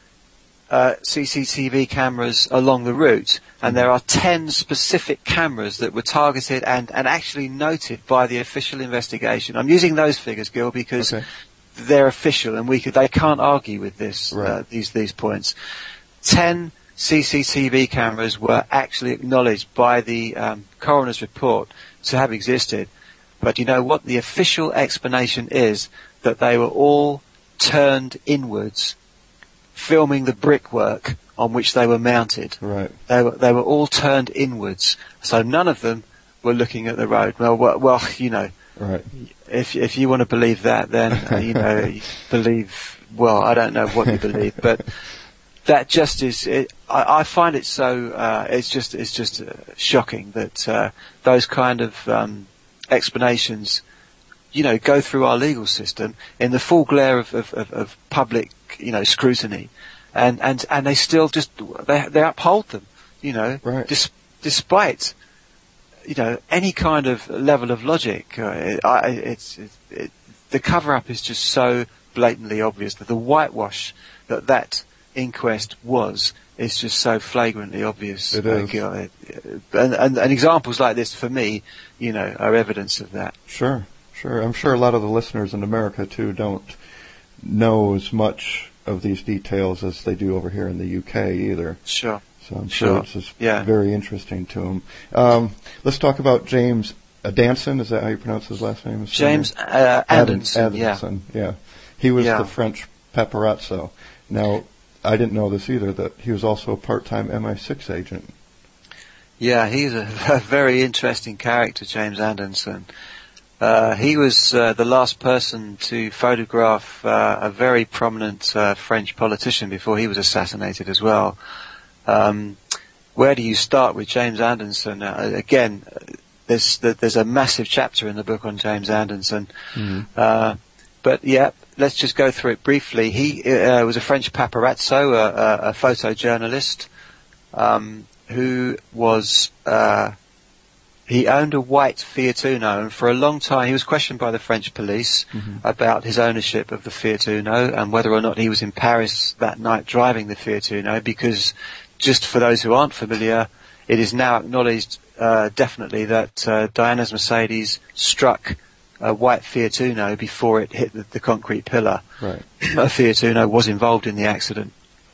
CCTV cameras along the route, and there are 10 specific cameras that were targeted and actually noted by the official investigation. I'm using those figures, Gil, because they're official, and they can't argue with this, these points. 10 CCTV cameras were actually acknowledged by the coroner's report to have existed. But you know what? The official explanation is that they were all turned inwards, filming the brickwork on which they were mounted. Right. They were all turned inwards, so none of them were looking at the road. Well, Right. If you want to believe that, then you believe. Well, I don't know what you believe, but that just is. I find it so. It's just shocking that those kind of explanations, go through our legal system in the full glare of public, scrutiny, and they still just they uphold them, right. Despite any kind of level of logic. The cover-up is just so blatantly obvious that the whitewash that inquest is just so flagrantly obvious. It is. And examples like this, for me, are evidence of that. Sure. I'm sure a lot of the listeners in America, too, don't know as much of these details as they do over here in the UK either. Sure. So I'm sure it's just very interesting to them. Let's talk about James Adanson. Is that how you pronounce his last name? James Adanson. Yeah. He was the French paparazzo. Now, I didn't know this either, that he was also a part-time MI6 agent. Yeah, he's a very interesting character, James Adanson. He was the last person to photograph a very prominent French politician before he was assassinated as well. Where do you start with James Adanson? Again, there's a massive chapter in the book on James Adanson. But let's just go through it briefly. He was a French paparazzo, a photojournalist, who was he owned a white Fiat Uno, and for a long time he was questioned by the French police about his ownership of the Fiat Uno and whether or not he was in Paris that night driving the Fiat Uno, because just for those who aren't familiar, it is now acknowledged definitely that Diana's Mercedes struck a white Fiat Uno before it hit the concrete pillar. Right. A Fiat Uno was involved in the accident.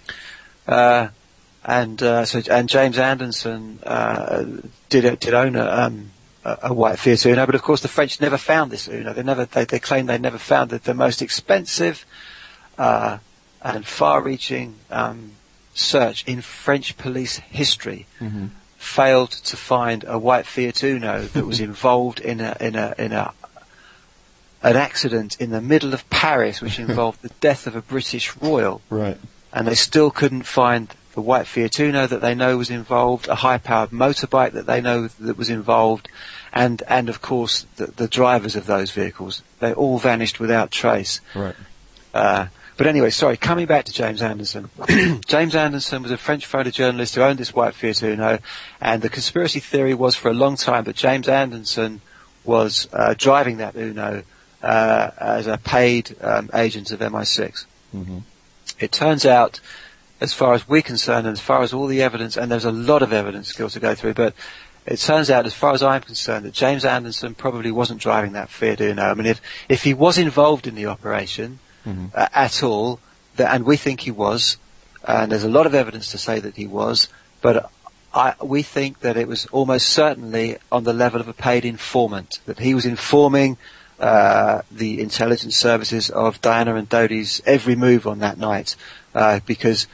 And James Adanson did own a white Fiat Uno, but of course the French never found this Uno. They claim they never found the most expensive and far-reaching search in French police history. Failed to find a white Fiat Uno that was involved in an accident in the middle of Paris, which involved the death of a British royal. Right. And they still couldn't find the white Fiat Uno that they know was involved, a high-powered motorbike that they know that was involved, and of course the drivers of those vehicles. They all vanished without trace. Right. But anyway, sorry, coming back to James Adanson. James Adanson was a French photojournalist who owned this white Fiat Uno, and the conspiracy theory was for a long time that James Adanson was driving that Uno as a paid agent of MI6. It turns out, as far as we're concerned, and as far as all the evidence, and there's a lot of evidence still to go through, but it turns out, as far as I'm concerned, that James Adanson probably wasn't driving that Fiat Uno. I mean, if he was involved in the operation at all, and we think he was, and there's a lot of evidence to say that he was, but we think that it was almost certainly on the level of a paid informant, that he was informing the intelligence services of Diana and Dodi's every move on that night, because,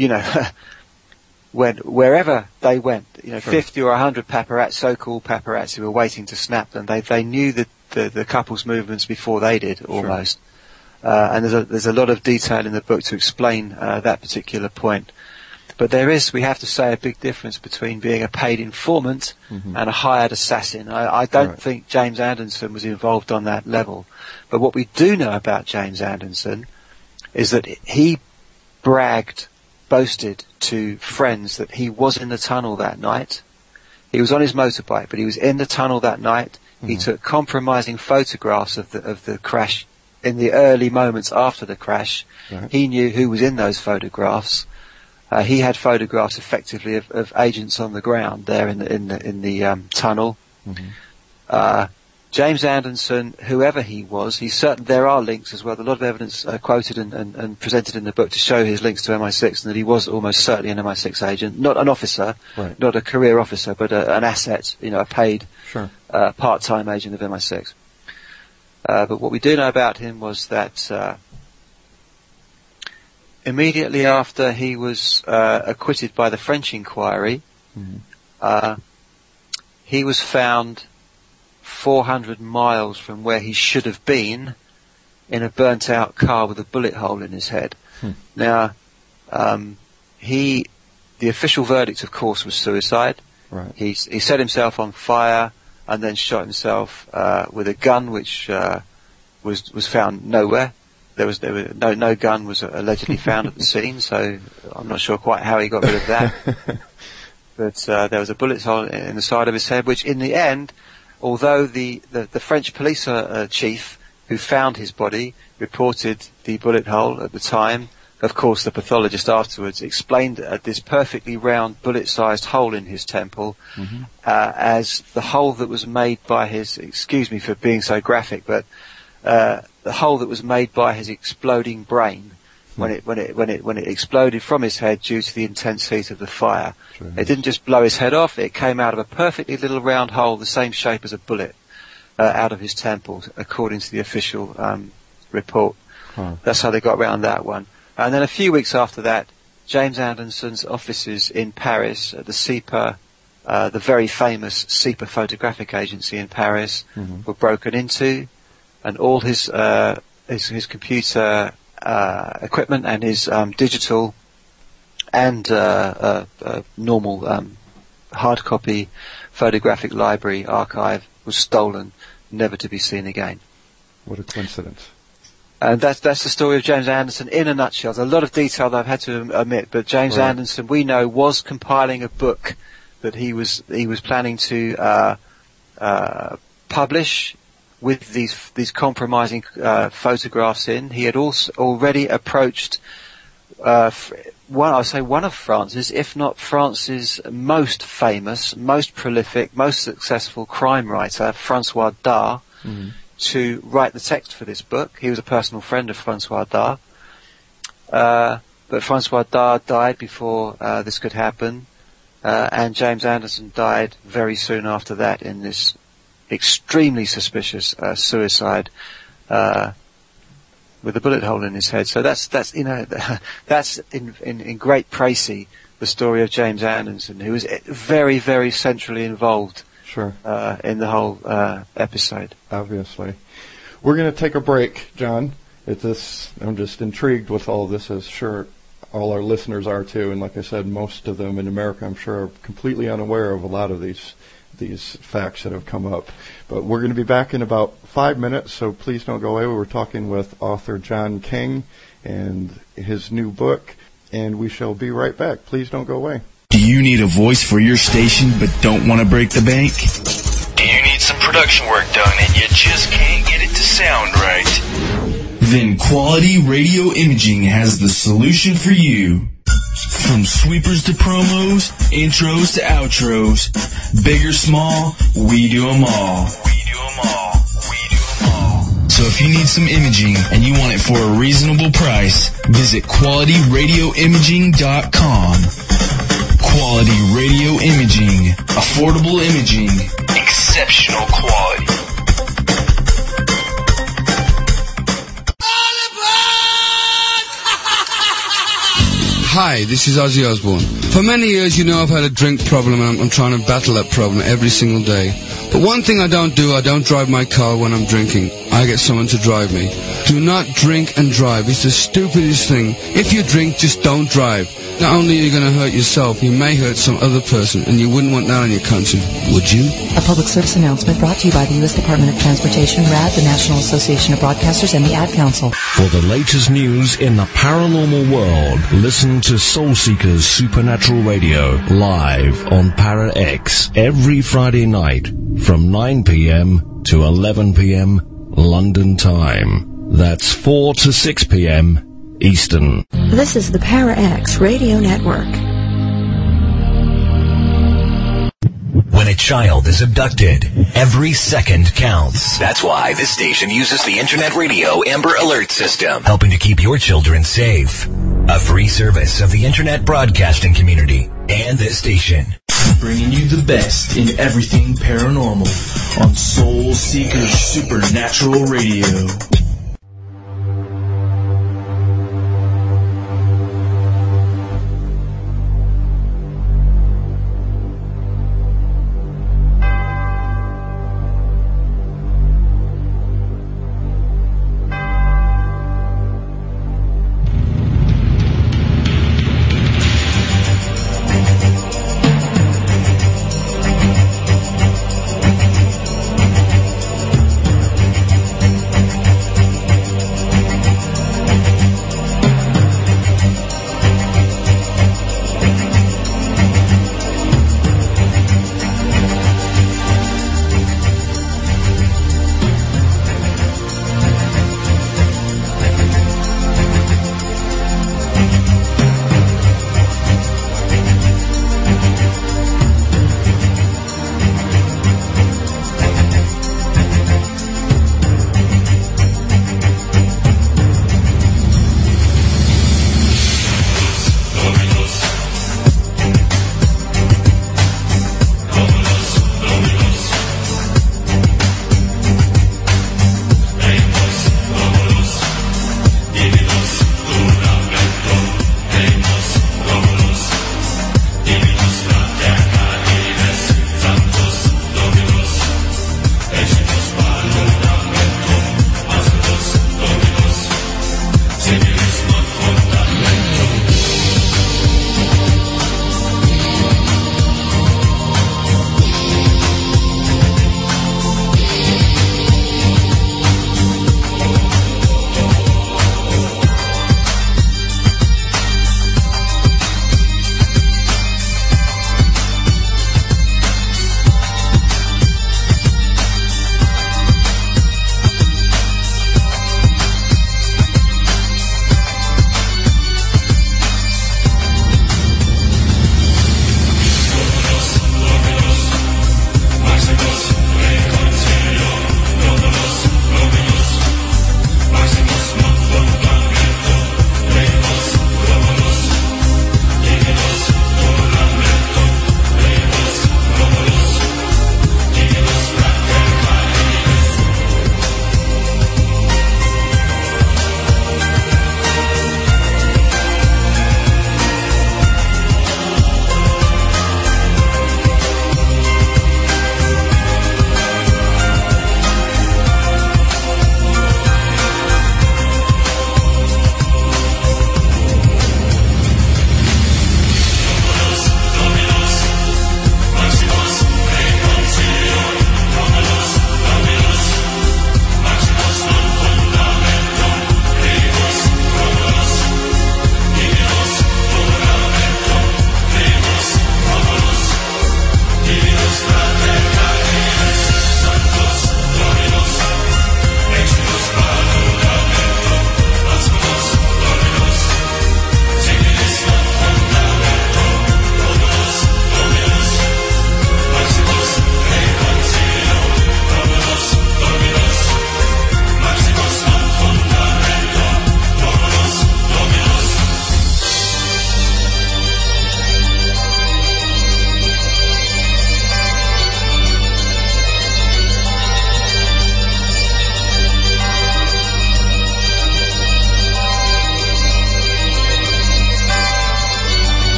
wherever they went, sure. 50 or 100 paparazzi, so-called paparazzi, were waiting to snap them. They knew the couple's movements before they did, almost. Sure. And there's a lot of detail in the book to explain that particular point. But we have to say, a big difference between being a paid informant and a hired assassin. I don't think James Anderson was involved on that level. But what we do know about James Anderson is that he boasted to friends that he was in the tunnel that night. He was on his motorbike, but he was in the tunnel that night. He took compromising photographs of the crash in the early moments after the crash. Right. He knew who was in those photographs. He had photographs, effectively, of agents on the ground there in the tunnel. James Anderson, whoever he was, there are links as well. A lot of evidence quoted and presented in the book to show his links to MI6, and that he was almost certainly an MI6 agent, not an officer, not a career officer, but an asset, a paid part-time agent of MI6. But what we do know about him was that immediately after he was acquitted by the French inquiry, he was found 400 miles from where he should have been in a burnt-out car with a bullet hole in his head. Now, the official verdict, of course, was suicide. Right. He set himself on fire and then shot himself with a gun, which was found nowhere. No gun was allegedly found at the scene, so I'm not sure quite how he got rid of that. But there was a bullet hole in the side of his head, which in the end, although the French police chief who found his body reported the bullet hole at the time, of course the pathologist afterwards explained this perfectly round bullet-sized hole in his temple as the hole that was made by his, excuse me for being so graphic, but the hole that was made by his exploding brain when it exploded from his head due to the intense heat of the fire. True. It didn't just blow his head off; it came out of a perfectly little round hole, the same shape as a bullet, out of his temple, according to the official report. That's how they got around that one. And then a few weeks after that, James Anderson's offices in Paris at the CIPA, the very famous CIPA photographic agency in Paris, were broken into. And all his computer equipment and his digital and normal hard copy photographic library archive was stolen, never to be seen again. What a coincidence! And that's the story of James Anderson in a nutshell. There's a lot of detail that I've had to omit, but James Anderson, we know, was compiling a book that he was planning to publish with these compromising photographs in. He had also already approached one of France's, if not France's most famous, most prolific, most successful crime writer, Francois Dard, to write the text for this book. He was a personal friend of Francois Dard. But Francois Dard died before this could happen, and James Anderson died very soon after that in this extremely suspicious suicide with a bullet hole in his head. So that's that's in great précis the story of James Anderson, who was very, very centrally involved in the whole episode. Obviously. We're going to take a break, John. I'm just intrigued with all this, as sure all our listeners are too, and like I said, most of them in America, I'm sure, are completely unaware of a lot of these facts that have come up. But we're going to be back in about 5 minutes, so please don't go away. We're talking with author John King and his new book, and we shall be right back. Please don't go away. Do you need a voice for your station but don't want to break the bank? Do you need some production work done and you just can't get it to sound right? Then Quality Radio Imaging has the solution for you. From sweepers to promos, intros to outros, big or small, we do them all. So if you need some imaging and you want it for a reasonable price, visit QualityRadioImaging.com. Quality radio imaging. Affordable imaging. Exceptional quality. Hi, this is Ozzy Osbourne. For many years, you know I've had a drink problem, and I'm trying to battle that problem every single day. But one thing I don't do, I don't drive my car when I'm drinking. I get someone to drive me. Do not drink and drive. It's the stupidest thing. If you drink, just don't drive. Not only are you going to hurt yourself, you may hurt some other person, and you wouldn't want that on your conscience, would you? A public service announcement brought to you by the U.S. Department of Transportation, RAD, the National Association of Broadcasters, and the Ad Council. For the latest news in the paranormal world, listen to Soul Seekers Supernatural Radio live on Para X every Friday night from 9 p.m. to 11 p.m. London time. That's 4 to 6 p.m. Eastern. This is the Para X Radio Network. When a child is abducted, every second counts. That's why this station uses the Internet Radio Amber Alert System, helping to keep your children safe. A free service of the Internet broadcasting community and this station. Bringing you the best in everything paranormal on Soul Seekers Supernatural Radio.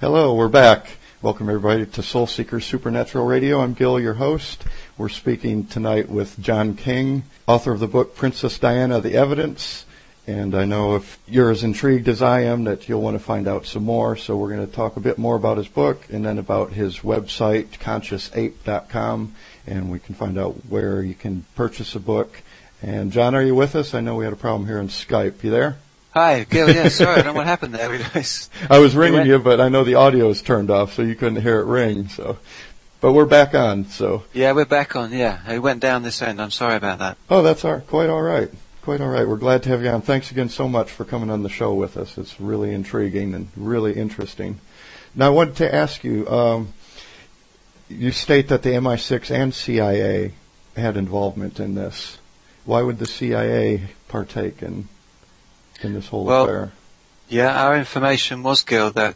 Hello, we're back. Welcome everybody to Soul Seekers Supernatural Radio. I'm Gil, your host. We're speaking tonight with John King, author of the book Princess Diana, The Evidence. And I know if you're as intrigued as I am that you'll want to find out some more. So we're going to talk a bit more about his book and then about his website, consciousape.com. And we can find out where you can purchase a book. And John, are you with us? I know we had a problem here on Skype. You there? Hi, Gil. Yeah, sorry, I don't know what happened there. I was ringing you, but I know the audio is turned off, so you couldn't hear it ring. So, but we're back on. So yeah, we're back on. Yeah, it went down this end. I'm sorry about that. Oh, that's quite all right. Quite all right. We're glad to have you on. Thanks again so much for coming on the show with us. It's really intriguing and really interesting. Now, I wanted to ask you. You state that the MI6 and CIA had involvement in this. Why would the CIA partake in this whole affair? Yeah, our information was, Gil, that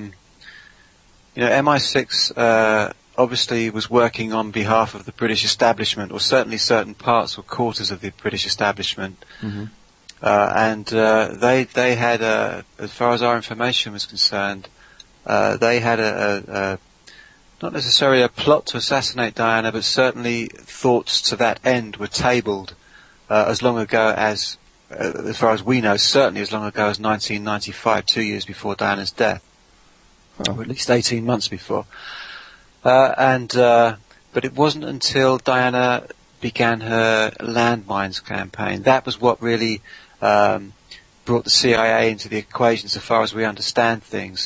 MI6 obviously was working on behalf of the British establishment, or certainly certain parts or quarters of the British establishment, and they had, as far as our information was concerned, they had a not necessarily a plot to assassinate Diana, but certainly thoughts to that end were tabled as long ago as far as we know, certainly as long ago as 1995, 2 years before Diana's death, or at least 18 months before. But it wasn't until Diana began her landmines campaign. That was what really brought the CIA into the equation, so far as we understand things.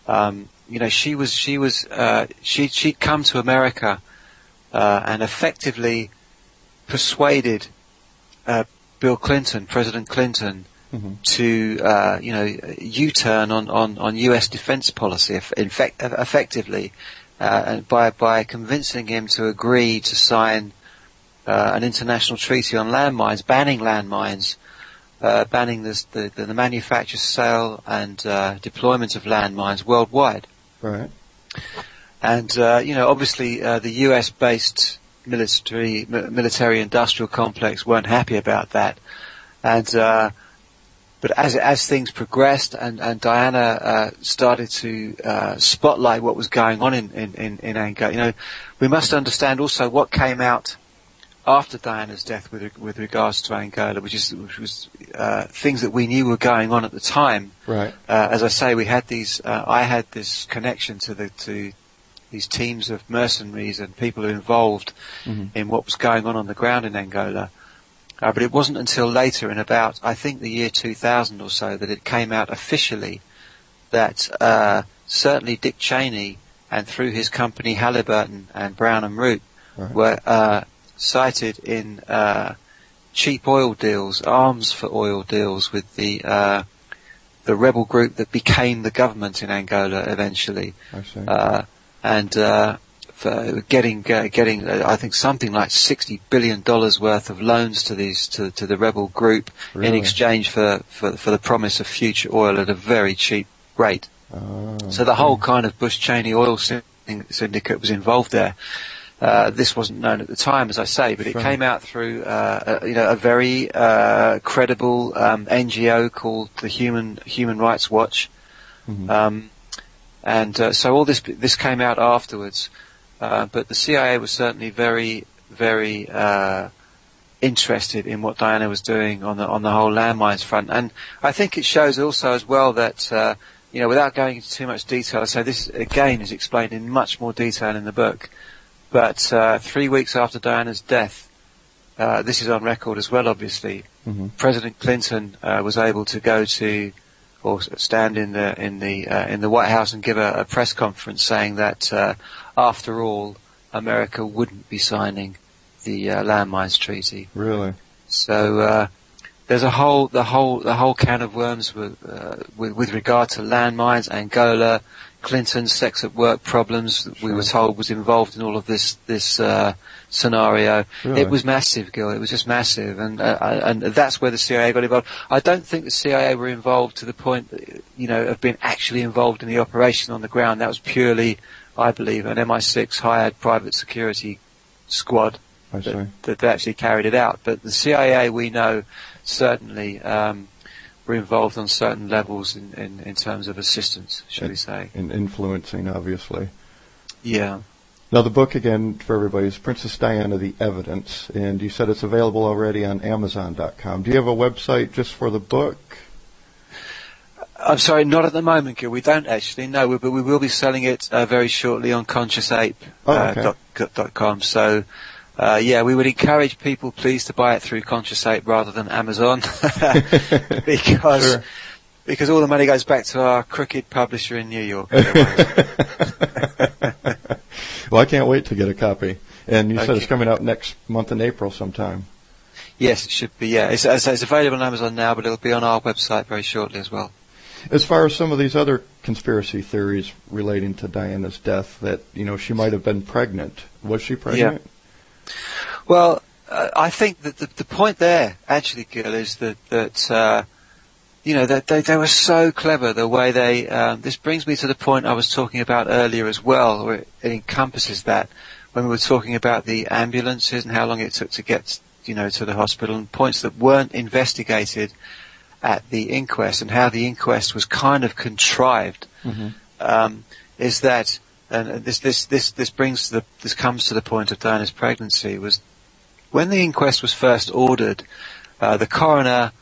She'd come to America and effectively persuaded Bill Clinton, President Clinton, to U-turn on U.S. defense policy, effectively, and by convincing him to agree to sign an international treaty on landmines, banning landmines, banning the manufacture, sale, and deployment of landmines worldwide. Right. And obviously the U.S.-based military-industrial complex weren't happy about that, and but as things progressed and Diana started to spotlight what was going on in Angola, we must understand also what came out after Diana's death with regards to Angola, which was things that we knew were going on at the time. Right. As I say, we had these. I had this connection to these teams of mercenaries and people who were involved in what was going on the ground in Angola. But it wasn't until later, in about, I think, the year 2000 or so, that it came out officially that certainly Dick Cheney, and through his company Halliburton and Brown and Root, were cited in cheap oil deals, arms for oil deals with the rebel group that became the government in Angola eventually. I see. For getting I think something like $60 billion worth of loans to the rebel group, really? In exchange for the promise of future oil at a very cheap rate. So the whole kind of Bush-Cheney oil syndicate was involved there. This wasn't known at the time, as I say, but it came out through a very credible NGO called the Human Rights Watch. So all this came out afterwards. But the CIA was certainly very, very interested in what Diana was doing on the whole landmines front. And I think it shows also as well that without going into too much detail, I say this again is explained in much more detail in the book. But 3 weeks after Diana's death, this is on record as well, obviously. President Clinton was able to go to or stand in the White House and give a press conference saying that after all, America wouldn't be signing the landmines treaty. Really? So there's the whole can of worms with regard to landmines, Angola, Clinton's sex at work problems. We were told was involved in all of this scenario. Really? It was massive, Gil. It was just massive, and that's where the CIA got involved. I don't think the CIA were involved to the point, of being actually involved in the operation on the ground. That was purely, I believe, an MI6 hired private security squad that actually carried it out. But the CIA, we know, certainly were involved on certain levels in terms of assistance, shall we say. And influencing, obviously. Yeah. Now, the book, again, for everybody, is Princess Diana, The Evidence, and you said it's available already on Amazon.com. Do you have a website just for the book? I'm sorry, not at the moment, Gil. We don't actually, no, but we will be selling it very shortly on ConsciousApe.com. So, we would encourage people, please, to buy it through Conscious Ape rather than Amazon, because all the money goes back to our crooked publisher in New York. Well, I can't wait to get a copy. And you said it's coming out next month in April sometime. Yes, it should be, yeah. It's available on Amazon now, but it'll be on our website very shortly as well. As far as some of these other conspiracy theories relating to Diana's death, that, she might have been pregnant. Was she pregnant? Yeah. Well, I think that the point there, actually, Gil, is that they were so clever the way they, this brings me to the point I was talking about earlier as well, where it encompasses that, when we were talking about the ambulances and how long it took to get, to the hospital, and points that weren't investigated at the inquest, and how the inquest was kind of contrived, is that, and this comes to the point of Diana's pregnancy, was when the inquest was first ordered, the coroner,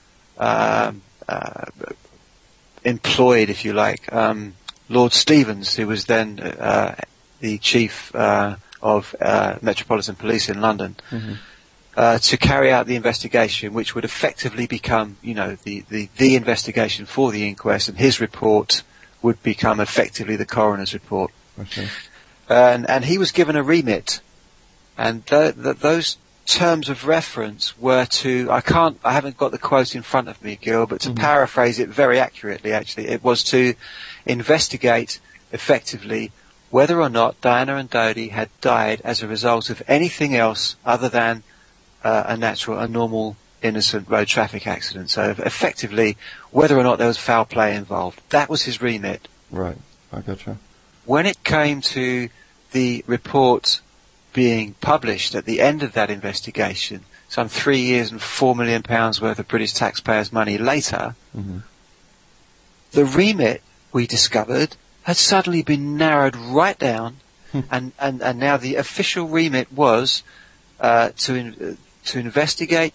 employed, if you like, Lord Stevens, who was then the chief of Metropolitan Police in London, to carry out the investigation, which would effectively become, the investigation for the inquest, and his report would become effectively the coroner's report. Okay. And he was given a remit, and those terms of reference were to, I haven't got the quote in front of me, Gil, but to paraphrase it very accurately, actually, it was to investigate effectively whether or not Diana and Dodi had died as a result of anything else other than a normal, innocent road traffic accident. So effectively, whether or not there was foul play involved. That was his remit. Right. I gotcha. When it came to the report being published at the end of that investigation, some 3 years and £4 million worth of British taxpayers' money later, the remit, we discovered, had suddenly been narrowed right down, and now the official remit was to investigate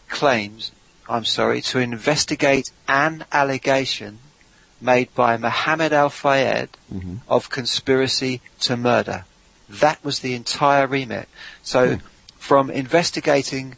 an allegation made by Mohammed Al-Fayed of conspiracy to murder. That was the entire remit. So from investigating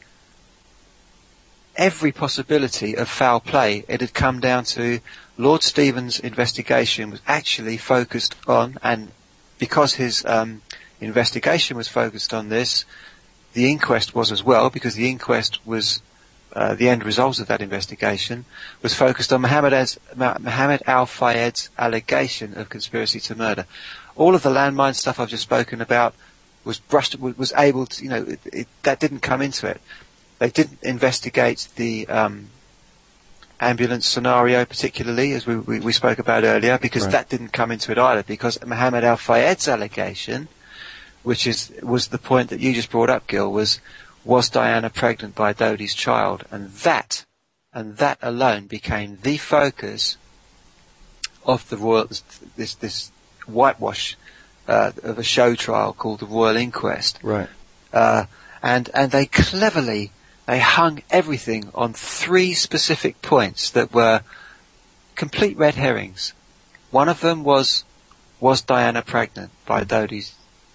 every possibility of foul play, it had come down to Lord Stevens' investigation was actually focused on, and because his investigation was focused on this, the inquest was as well, because the inquest was the end result of that investigation, was focused on Mohammed Al-Fayed's allegation of conspiracy to murder. All of the landmine stuff I've just spoken about was able to, that didn't come into it. They didn't investigate the ambulance scenario particularly, as we spoke about earlier, because that didn't come into it either, because Mohammed Al-Fayed's allegation, which was the point that you just brought up, Gil, was Diana pregnant by Dodi's child? And that alone became the focus of the royal, this whitewash of a show trial called the Royal Inquest. Right. And they cleverly, they hung everything on 3 specific points that were complete red herrings. One of them was Diana pregnant by Dodi?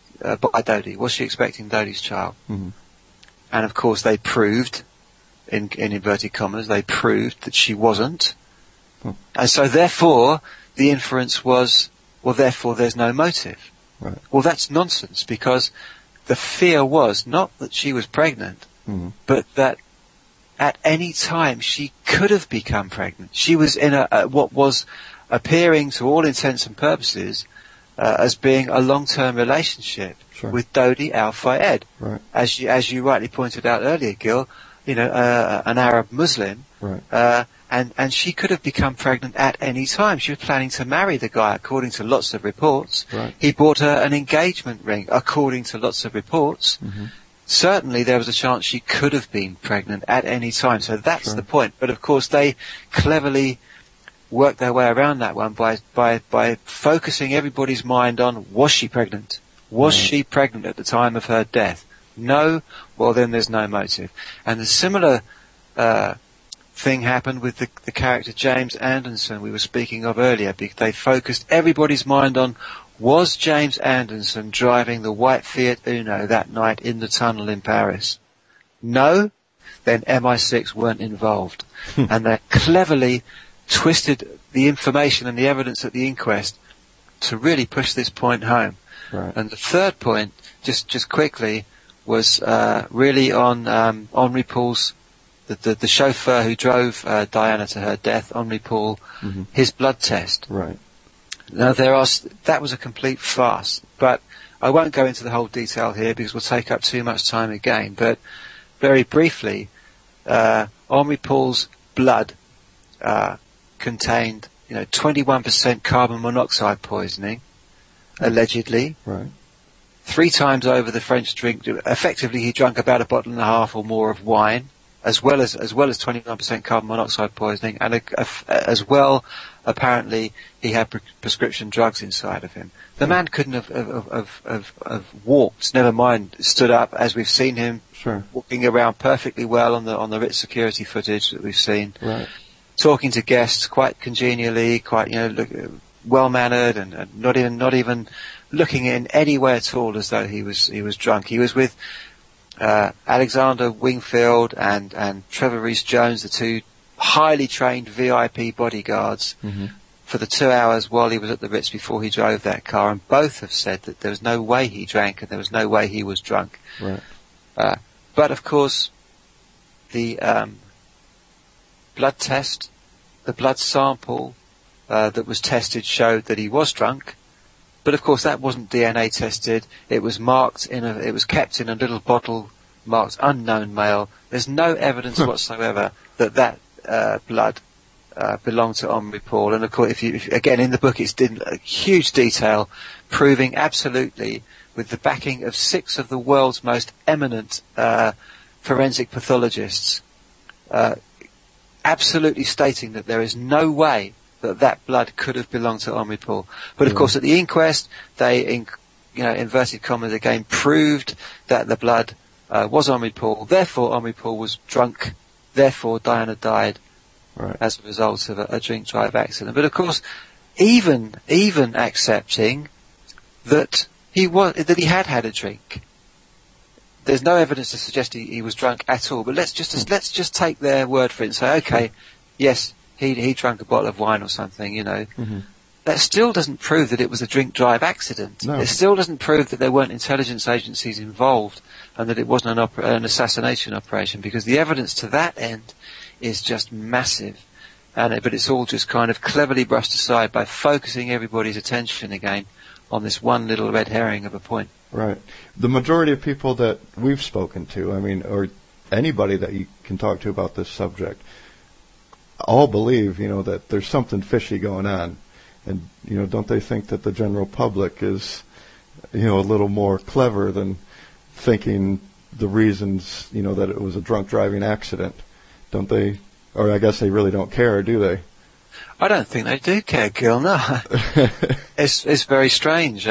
Was she expecting Dodi's child? And of course they proved, in inverted commas, they proved that she wasn't. And so therefore the inference was, well, therefore there's no motive. Right. Well, that's nonsense, because the fear was not that she was pregnant, but that at any time she could have become pregnant. She was in what was appearing to all intents and purposes as being a long-term relationship with Dodi Al-Fayed. Right. As you rightly pointed out earlier, Gil, an Arab Muslim. Right. And she could have become pregnant at any time. She was planning to marry the guy, according to lots of reports. Right. He bought her an engagement ring, according to lots of reports. Certainly there was a chance she could have been pregnant at any time. So that's the point. But of course they cleverly work their way around that one by focusing everybody's mind on, was she pregnant? Was she pregnant at the time of her death? No? Well, then there's no motive. And the similar thing happened with the character James Anderson we were speaking of earlier. They focused everybody's mind on, was James Anderson driving the white Fiat Uno that night in the tunnel in Paris? No? Then MI6 weren't involved. And they cleverly twisted the information and the evidence at the inquest to really push this point home. Right. And the third point, just quickly, was really on Henri Paul's, the chauffeur who drove Diana to her death, Henri Paul, his blood test. Right. Now that was a complete farce, but I won't go into the whole detail here because we'll take up too much time again. But very briefly, Henri Paul's blood contained, 21% carbon monoxide poisoning, allegedly. Right. 3 times over the French drink. Effectively, he drank about a bottle and a half or more of wine, as well as 21% carbon monoxide poisoning, and as well, apparently, he had prescription drugs inside of him. The man couldn't have walked, never mind stood up, as we've seen him walking around perfectly well on the Ritz security footage that we've seen. Right. Talking to guests quite congenially, quite well mannered, and not even looking in any way at all as though he was drunk. He was with Alexander Wingfield and Trevor Rees-Jones, the 2 highly trained VIP bodyguards, for the 2 hours while he was at the Ritz before he drove that car, and both have said that there was no way he drank and there was no way he was drunk. Right. But of course, the blood test, the blood sample that was tested showed that he was drunk. But of course, that wasn't DNA tested. It was marked it was kept in a little bottle marked unknown male. There's no evidence whatsoever that blood belonged to Henri Paul. And of course, if again in the book, it's in huge detail, proving absolutely, with the backing of 6 of the world's most eminent forensic pathologists, absolutely stating that there is no way that blood could have belonged to Henri Paul. But of course, at the inquest, they, inverted commas again, proved that the blood was Henri Paul. Therefore, Henri Paul was drunk. Therefore, Diana died as a result of a drink drive accident. But of course, even accepting that he had a drink, there's no evidence to suggest he was drunk at all. But let's just take their word for it and say, okay, yes, he drank a bottle of wine or something, That still doesn't prove that it was a drink drive accident. No. It still doesn't prove that there weren't intelligence agencies involved and that it wasn't an assassination operation, because the evidence to that end is just massive. But it's all just kind of cleverly brushed aside by focusing everybody's attention again on this one little red herring of a point. Right. The majority of people that we've spoken to, or anybody that you can talk to about this subject, all believe, that there's something fishy going on. And, don't they think that the general public is, a little more clever than thinking the reasons, that it was a drunk driving accident? Don't they? Or I guess they really don't care, do they? I don't think they do care, Gil, no. It's very strange.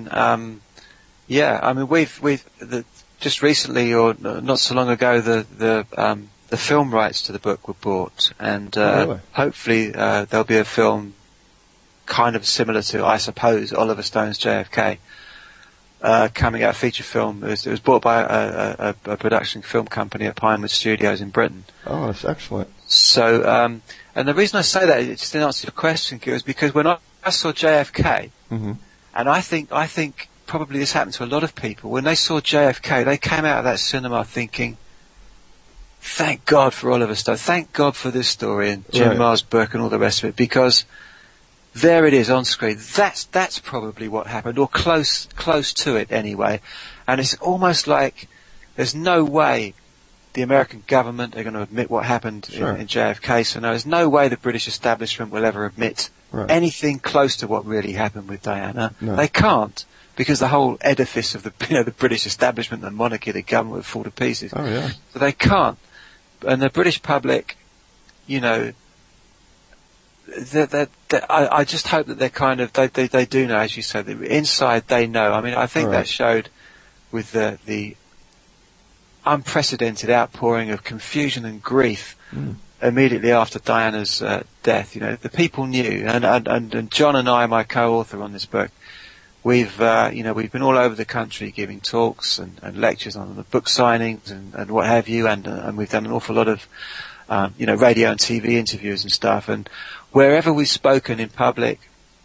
We've just recently, or not so long ago, the film rights to the book were bought, and really? Hopefully there'll be a film kind of similar to, I suppose, Oliver Stone's JFK, coming out, a feature film. It was bought by a production film company at Pinewood Studios in Britain. Oh, that's excellent. So, and the reason I say that, just in answer to your question, Gil, is because when I saw JFK, and I think probably this happened to a lot of people, when they saw JFK, they came out of that cinema thinking, thank God for Oliver Stone, thank God for this story, and Jim Mars Burke and all the rest of it, because there it is on screen. That's probably what happened, or close to it anyway. And it's almost like there's no way the American government are going to admit what happened in JFK. So there's no way the British establishment will ever admit anything close to what really happened with Diana. No. They can't, because the whole edifice of the British establishment, the monarchy, the government would fall to pieces. Oh yeah. So they can't. And the British public, I just hope that they're kind of they do know, as you said, inside they know. I mean, I think that showed with the unprecedented outpouring of confusion and grief immediately after Diana's death. You know, the people knew, and John and I, my co-author on this book, we've been all over the country giving talks and lectures on the book signings and what have you, and we've done an awful lot of radio and TV interviews and stuff, and wherever we've spoken in public,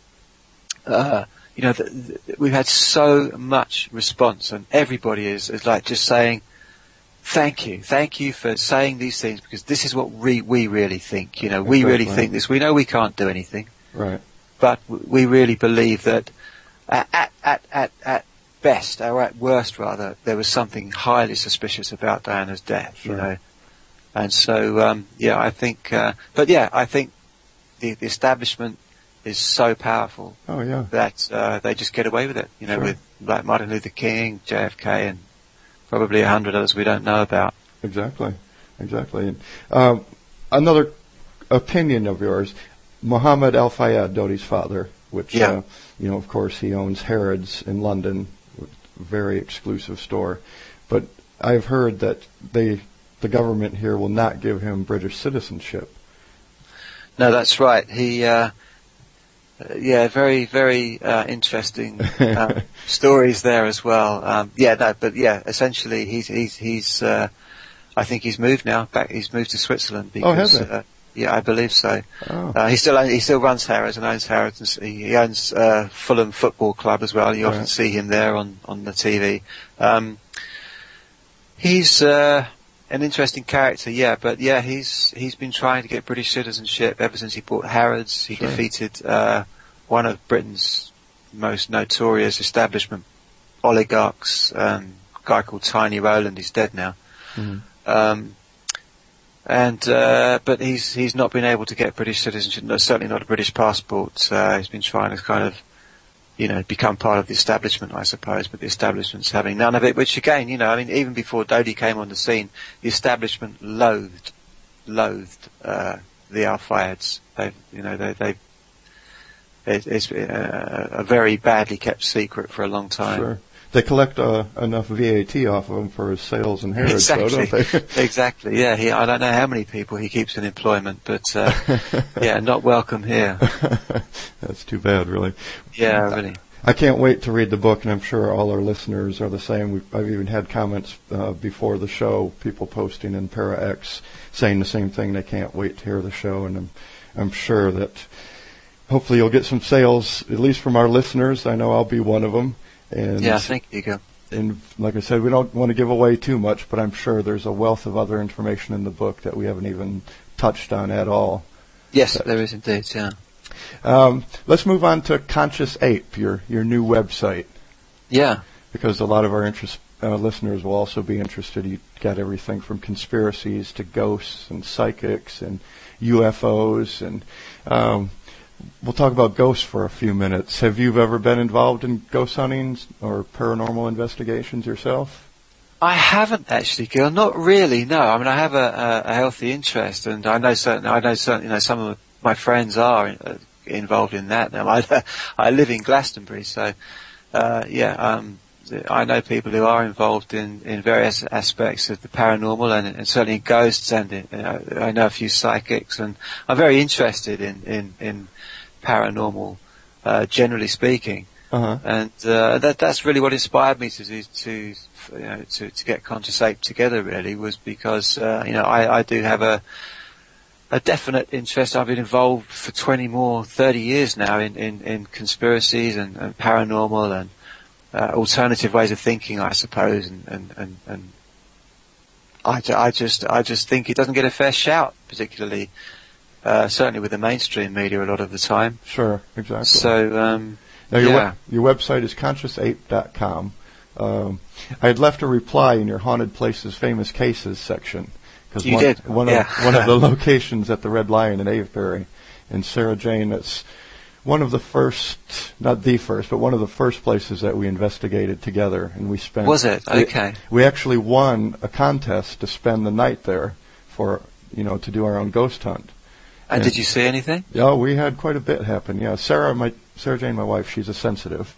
we've had so much response, and everybody is like just saying, thank you for saying these things, because this is what we really think. You know, we really think this. We know we can't do anything, right? But we really believe that at best, or at worst rather, there was something highly suspicious about Diana's death. Sure. You know, and so I think, I think the establishment is so powerful that they just get away with it. You know, with like Martin Luther King, JFK, and probably 100 others we don't know about. Exactly. And, another opinion of yours, Mohammed Al Fayed, Dodi's father, which, of course, he owns Harrods in London, very exclusive store. But I've heard that the government here will not give him British citizenship. No, that's right. He, very, very interesting stories there as well. Essentially, he's. I think he's moved now. He's moved to Switzerland because. Has he? Yeah, I believe so. He still runs Harrods and owns Harrods. And he owns Fulham Football Club as well. You often see him there on the TV. He's an interesting character, he's been trying to get British citizenship ever since he bought Harrods. He defeated one of Britain's most notorious establishment oligarchs, a guy called Tiny Rowland. He's dead now. Mm-hmm. But he's not been able to get British citizenship, certainly not a British passport. He's been trying to kind of, become part of the establishment, I suppose, but the establishment's having none of it, which again, even before Dodi came on the scene, the establishment loathed the Al Fayeds. It's been a very badly kept secret for a long time. Sure. They collect enough VAT off of him for his sales in Harrods, exactly. though, don't they? Exactly, yeah. I don't know how many people he keeps in employment, but, not welcome here. That's too bad, really. Yeah, really. I can't wait to read the book, and I'm sure all our listeners are the same. I've even had comments before the show, people posting in Para X saying the same thing. They can't wait to hear the show, and I'm sure that hopefully you'll get some sales, at least from our listeners. I know I'll be one of them. And thank you. And like I said, we don't want to give away too much, but I'm sure there's a wealth of other information in the book that we haven't even touched on at all. Yes, there is indeed, yeah. Let's move on to Conscious Ape, your new website. Yeah. Because a lot of our listeners will also be interested. You got everything from conspiracies to ghosts and psychics and UFOs, and we'll talk about ghosts for a few minutes. Have you ever been involved in ghost huntings or paranormal investigations yourself? I haven't actually, Gil. Not really. No. I mean, I have a healthy interest, and I know certainly, some of my friends are involved in that. Now, I live in Glastonbury, so I know people who are involved in various aspects of the paranormal, and certainly in ghosts, and I know a few psychics, and I'm very interested in paranormal, generally speaking. And that's really what inspired me to get Conscious Ape together. Really, was because I do have a definite interest. I've been involved for 30 years now in conspiracies and paranormal and alternative ways of thinking, I suppose, and I just think it doesn't get a fair shout, particularly certainly with the mainstream media a lot of the time. Sure, exactly. So now your website is consciousape.com. I had left a reply in your Haunted Places Famous Cases section. Because one of the locations at the Red Lion in Avebury, and Sarah Jane, it's one of the first, not the first, but one of the first places that we investigated together, and we spent. Was it? Okay. We actually won a contest to spend the night there to do our own ghost hunt, And did you see anything? Yeah, we had quite a bit happen. Yeah, Sarah Jane, my wife, she's a sensitive.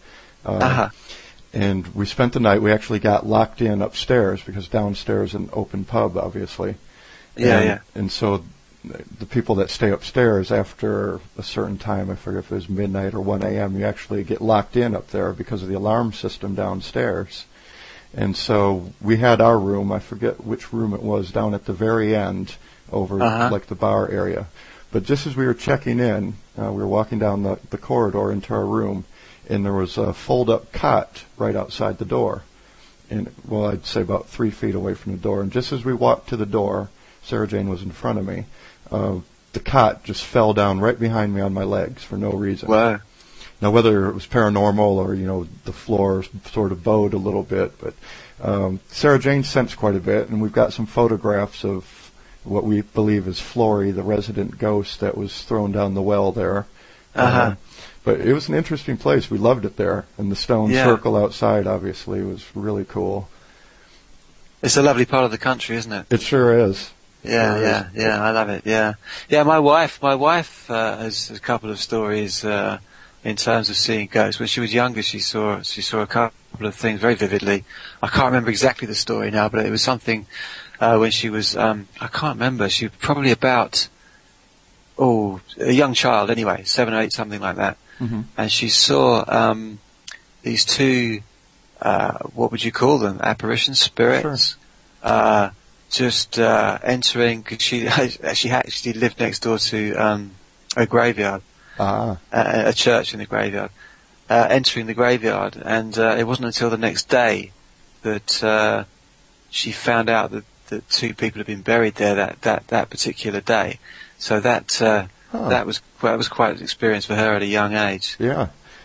And we spent the night. We actually got locked in upstairs because downstairs an open pub, obviously. And so the people that stay upstairs after a certain time, I forget if it was midnight or 1 a.m., you actually get locked in up there because of the alarm system downstairs. And so we had our room, I forget which room it was, down at the very end over like the bar area. But just as we were checking in, we were walking down the corridor into our room, and there was a fold-up cot right outside the door. And, well, I'd say about 3 feet away from the door. And just as we walked to the door, Sarah Jane was in front of me, the cot just fell down right behind me on my legs for no reason. Wow. Now, whether it was paranormal or, the floor sort of bowed a little bit, but Sarah Jane sensed quite a bit, and we've got some photographs of what we believe is Flory, the resident ghost that was thrown down the well there. But it was an interesting place. We loved it there, and the stone circle outside, obviously, was really cool. It's a lovely part of the country, isn't it? It sure is. Yeah, I love it. Yeah. My wife has a couple of stories in terms of seeing ghosts. When she was younger, she saw a couple of things very vividly. I can't remember exactly the story now, but it was something when she was I can't remember. She was probably about a young child anyway, 7 or 8, something like that. Mm-hmm. And she saw these two what would you call them? Apparitions, spirits. Sure. Just entering, because she actually lived next door to a graveyard, a church in the graveyard, entering the graveyard, and it wasn't until the next day that she found out that 2 people had been buried there that particular day. So that was quite an experience for her at a young age. Yeah.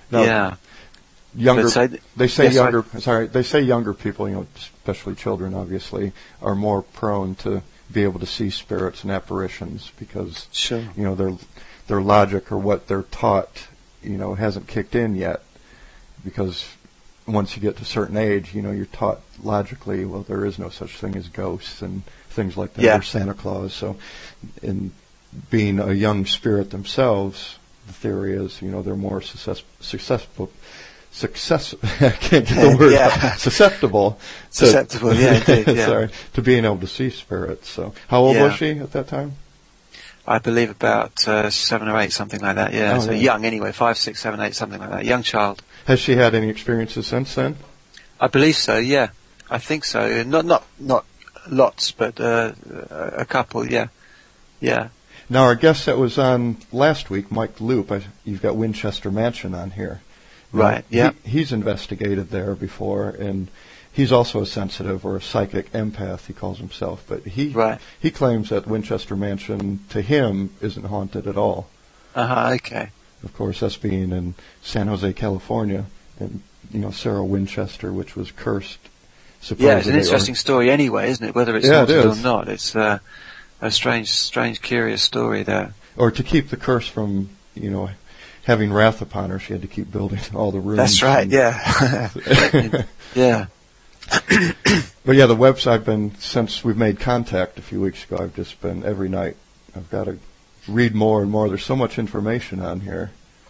They say younger people, especially children, obviously, are more prone to be able to see spirits and apparitions because their logic or what they're taught, hasn't kicked in yet. Because once you get to a certain age, you're taught logically, well, there is no such thing as ghosts and things like that, or Santa Claus. So, in being a young spirit themselves, the theory is, they're more susceptible. I can't get the word out. Susceptible, indeed, yeah. Sorry, to being able to see spirits. So, how old was she at that time? I believe about 7 or 8, something like that. Yeah, young anyway, 5, 6, 7, 8, something like that. Young child. Has she had any experiences since then? I believe so. Yeah, I think so. Not lots, but a couple. Yeah. Now, our guest that was on last week, Mike Loop, you've got Winchester Mansion on here. Right, yeah. He's investigated there before, and he's also a sensitive or a psychic empath, he calls himself. But he claims that Winchester Mansion, to him, isn't haunted at all. Okay. Of course, us being in San Jose, California, and, Sarah Winchester, which was cursed, supposedly. Yeah, it's an interesting story anyway, isn't it? Whether it's haunted or not. It's a strange, curious story there. Or to keep the curse from, having wrath upon her, she had to keep building all the rooms. That's right, yeah. Yeah. But yeah, the website, since we've made contact a few weeks ago, I've just been every night. I've got to read more and more. There's so much information on here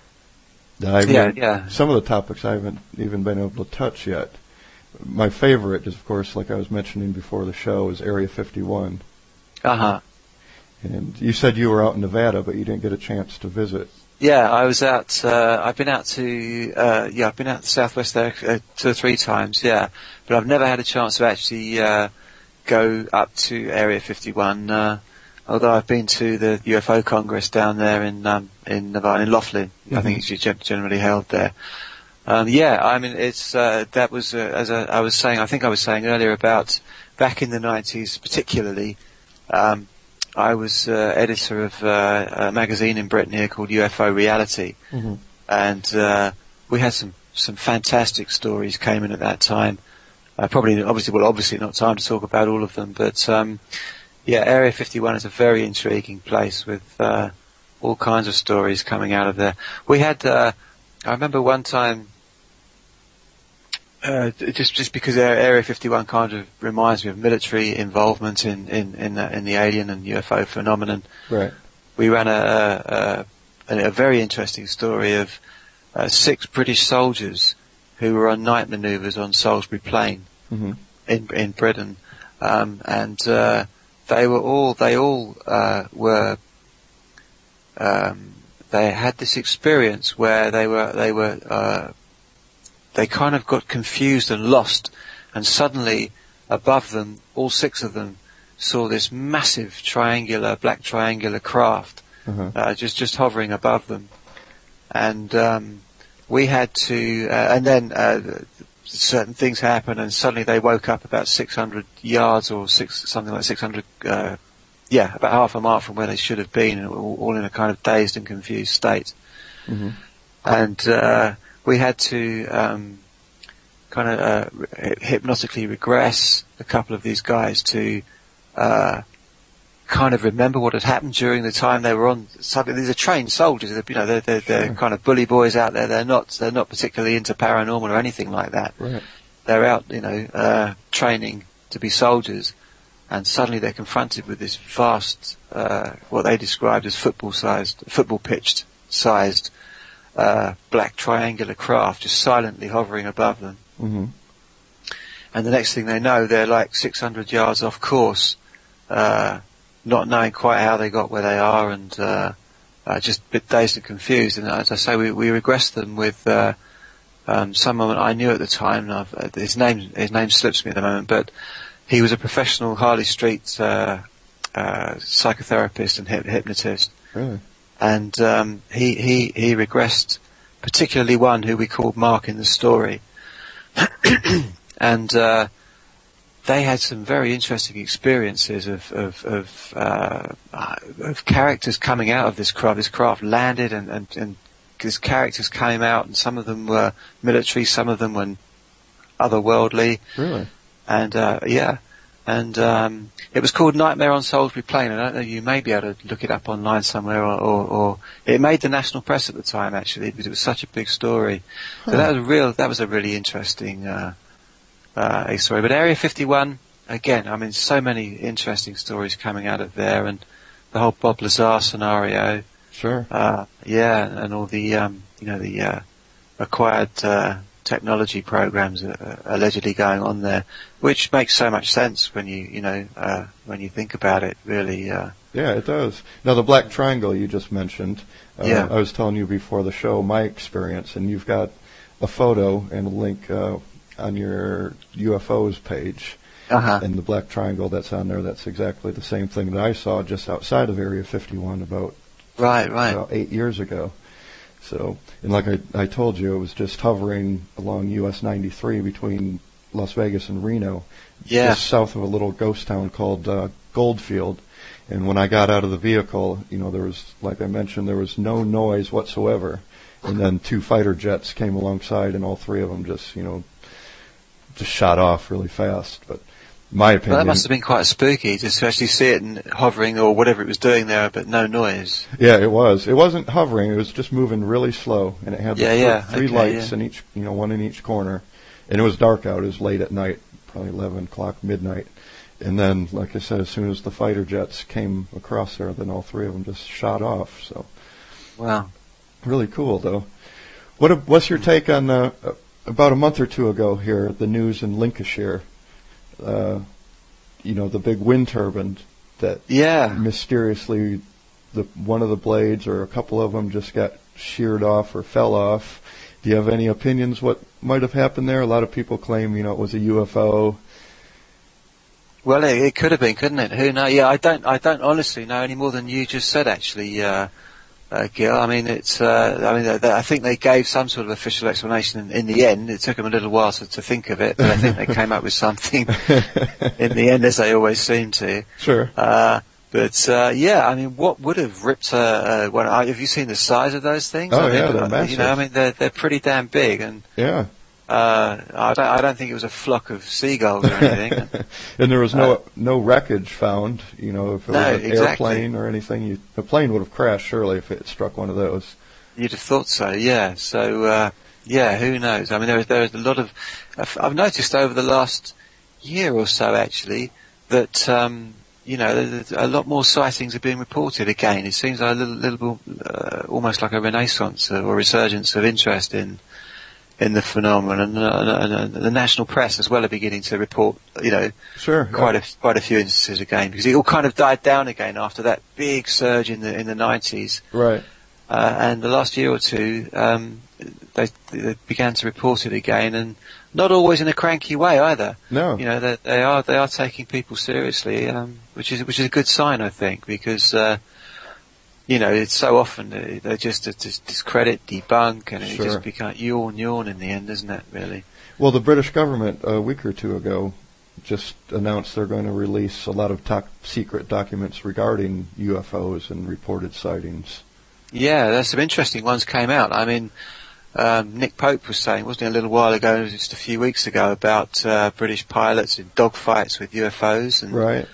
that some of the topics I haven't even been able to touch yet. My favorite is, of course, like I was mentioning before the show, is Area 51. And you said you were out in Nevada, but you didn't get a chance to visit. Yeah, I was out. I've been out to the Southwest there 2 or 3 times. Yeah, but I've never had a chance to actually go up to Area 51. Although I've been to the UFO Congress down there in Nevada, in Laughlin. I think it's generally held there. It's that was as I was saying earlier about back in the 90s, particularly. I was editor of a magazine in Britain here called UFO Reality, and we had some fantastic stories came in at that time. Obviously not time to talk about all of them, but Area 51 is a very intriguing place with all kinds of stories coming out of there. We had, I remember one time. Just because Area 51 kind of reminds me of military involvement in the alien and UFO phenomenon. Right. we ran a very interesting story of 6 British soldiers who were on night manoeuvres on Salisbury Plain in Britain, and they had this experience where they kind of got confused and lost, and suddenly above them, all 6 of them saw this massive black triangular craft just hovering above them, and we had to, and then certain things happened, and suddenly they woke up about 600 yards or something like 600, about half a mile from where they should have been, and all in a kind of dazed and confused state. And we had to hypnotically regress a couple of these guys to kind of remember what had happened during the time they were on. Suddenly, these are trained soldiers. They're kind of bully boys out there. They're not particularly into paranormal or anything like that. Right. They're out, training to be soldiers, and suddenly they're confronted with this vast, what they described as football pitched sized, black triangular craft just silently hovering above them. And the next thing they know, they're like 600 yards off course, not knowing quite how they got where they are, and just a bit dazed and confused. And as I say, we regressed them with someone I knew at the time. His name slips me at the moment, but he was a professional Harley Street psychotherapist and hypnotist. Really? And he regressed, particularly one who we called Mark in the story. And they had some very interesting experiences of characters coming out of this craft. This craft landed, and these characters came out, and some of them were military, some of them were otherworldly. Really? And it was called Nightmare on Salisbury Plain. I don't know, you may be able to look it up online somewhere, or it made the national press at the time, actually, because it was such a big story. So that was a really interesting story. But Area 51, again, I mean, so many interesting stories coming out of there, and the whole Bob Lazar scenario. Sure. And all the the acquired technology programs allegedly going on there, which makes so much sense when you think about it, really. Yeah, it does. Now, the Black Triangle you just mentioned, I was telling you before the show my experience, and you've got a photo and a link on your UFOs page, and the Black Triangle that's on there, that's exactly the same thing that I saw just outside of Area 51 about 8 years ago. So, and like I told you, it was just hovering along US 93 between Las Vegas and Reno, just south of a little ghost town called Goldfield. And when I got out of the vehicle, there was, like I mentioned, there was no noise whatsoever. And then 2 fighter jets came alongside, and all 3 of them just shot off really fast. But my opinion... Well, that must have been quite spooky, just to actually see it hovering or whatever it was doing there, but no noise. Yeah, it was. It wasn't hovering. It was just moving really slow, and it had three lights in each, one in each corner. And it was dark out. It was late at night, probably 11 o'clock, midnight. And then, like I said, as soon as the fighter jets came across there, then all 3 of them just shot off. So, wow, really cool, though. What's your take on about a month or 2 ago here, the news in Lincolnshire? The big wind turbine that mysteriously one of the blades or a couple of them just got sheared off or fell off. Do you have any opinions what might have happened there? A lot of people claim, it was a UFO. Well, it could have been, couldn't it? Who knows? Yeah, I don't honestly know any more than you just said, actually, Gil. I mean, I think they gave some sort of official explanation in the end. It took them a little while to think of it, but I think they came up with something in the end, as they always seem to. Sure. I mean, what would have ripped have you seen the size of those things? Oh, they're massive. They're pretty damn big, and I don't think it was a flock of seagulls or anything. And there was no wreckage found. If it was an airplane or anything, the plane would have crashed surely if it struck one of those. You'd have thought so, yeah. So who knows? I mean, there's a lot of. I've noticed over the last year or so, actually, that a lot more sightings are being reported again. It seems like a little almost like a renaissance or resurgence of interest in the phenomenon, and the national press as well are beginning to report, quite a few instances again, because it all kind of died down again after that big surge in the 90s. Right. And the last year or two, they began to report it again, and not always in a cranky way either. No. They are taking people seriously, which is a good sign, I think, because it's so often they just discredit, debunk, and it just becomes yawn in the end, isn't it, really? Well, the British government a week or two ago just announced they're going to release a lot of top secret documents regarding UFOs and reported sightings. Yeah, there's some interesting ones came out. I mean, Nick Pope was saying, wasn't he, a little while ago, just a few weeks ago, about British pilots in dogfights with UFOs, and right.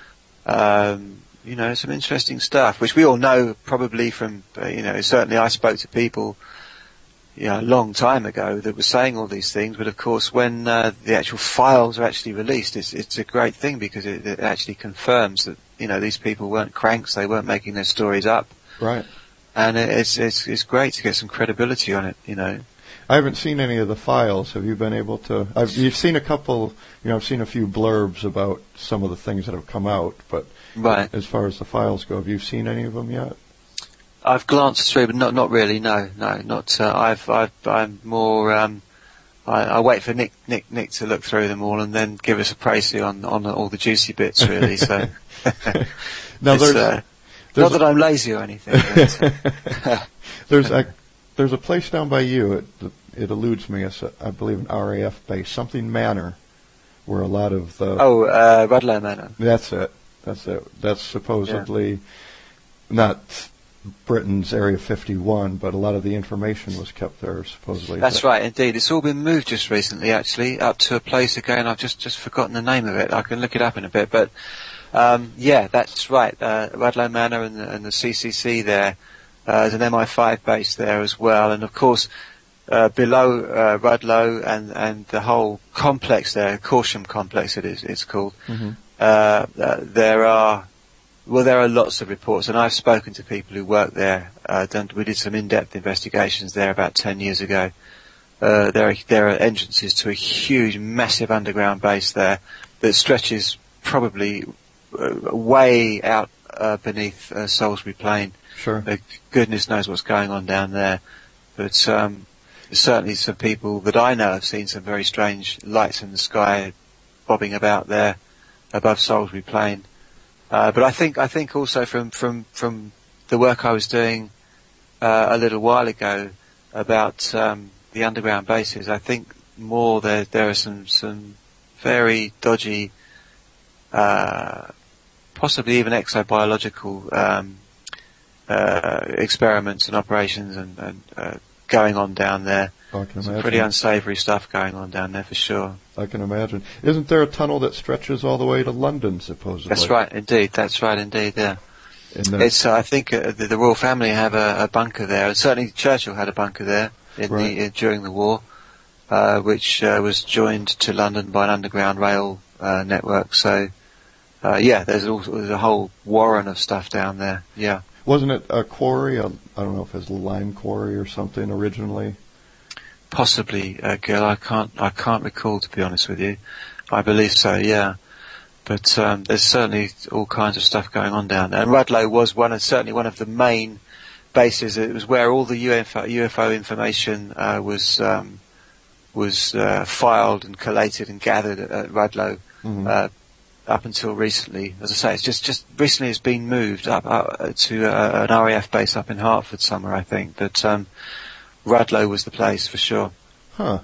Some interesting stuff, which we all know probably from, certainly I spoke to people, a long time ago that were saying all these things, but of course when the actual files are actually released, it's a great thing, because it actually confirms that, these people weren't cranks, they weren't making their stories up. Right. And it's great to get some credibility on it, I haven't seen any of the files. Have you been able to? You've seen a couple. I've seen a few blurbs about some of the things that have come out, but right. As far as the files go, have you seen any of them yet? I've glanced through, but not really. No, not. I'm more. I wait for Nick to look through them all and then give us a précis on all the juicy bits, really. So. Now there's not that I'm lazy or anything. But, there's a place down by you. It eludes me. It's I believe an RAF base, something Manor, where a lot of the Rudloe Manor. That's it. That's supposedly not Britain's Area 51, but a lot of the information was kept there, supposedly. That's right, indeed. It's all been moved just recently, actually, up to a place again. I've just forgotten the name of it. I can look it up in a bit, but that's right. Rudloe Manor and the CCC there. There's an MI5 base there as well, and of course below Rudloe and the whole complex there, Corsham complex it's called. Mm-hmm. There are lots of reports, and I've spoken to people who work there. We did some in-depth investigations there about 10 years ago. There are entrances to a huge, massive underground base there that stretches probably way out beneath Salisbury Plain. Sure. Goodness knows what's going on down there. But certainly some people that I know have seen some very strange lights in the sky bobbing about there above Salisbury Plain. But I think also from the work I was doing a little while ago about the underground bases, I think more there are some very dodgy, possibly even exobiological experiments and operations and going on down there. I can Some imagine. pretty unsavoury stuff going on down there for sure. I can imagine. Isn't there a tunnel that stretches all the way to London, supposedly? That's right, indeed. Yeah. It's I think the royal family have a bunker there, and certainly Churchill had a bunker there during the war, which was joined to London by an underground rail network. So there's a whole warren of stuff down there. Yeah. Wasn't it a quarry? I don't know if it was a lime quarry or something originally. Possibly, Gil. I can't recall, to be honest with you. I believe so, yeah. But there's certainly all kinds of stuff going on down there. And Rudloe was certainly one of the main bases. It was where all the UFO information was filed and collated and gathered at Rudloe. Mm-hmm. Up until recently. As I say, it's just recently it's been moved up to an RAF base up in Hertford somewhere, I think. But Rudloe was the place for sure. Huh.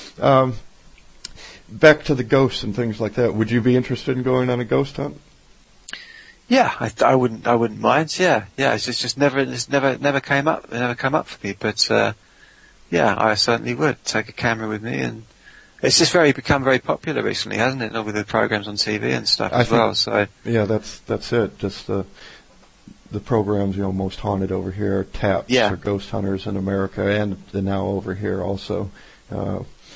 Back to the ghosts and things like that. Would you be interested in going on a ghost hunt? Yeah, I wouldn't mind. Yeah. It's just never came up. It never come up for me. But I certainly would take a camera with me, and it's just become very popular recently, hasn't it? With the programs on TV and stuff as well. So yeah, that's it. Just the programs, Most Haunted over here, TAPS, or Ghost Hunters in America, and now over here also.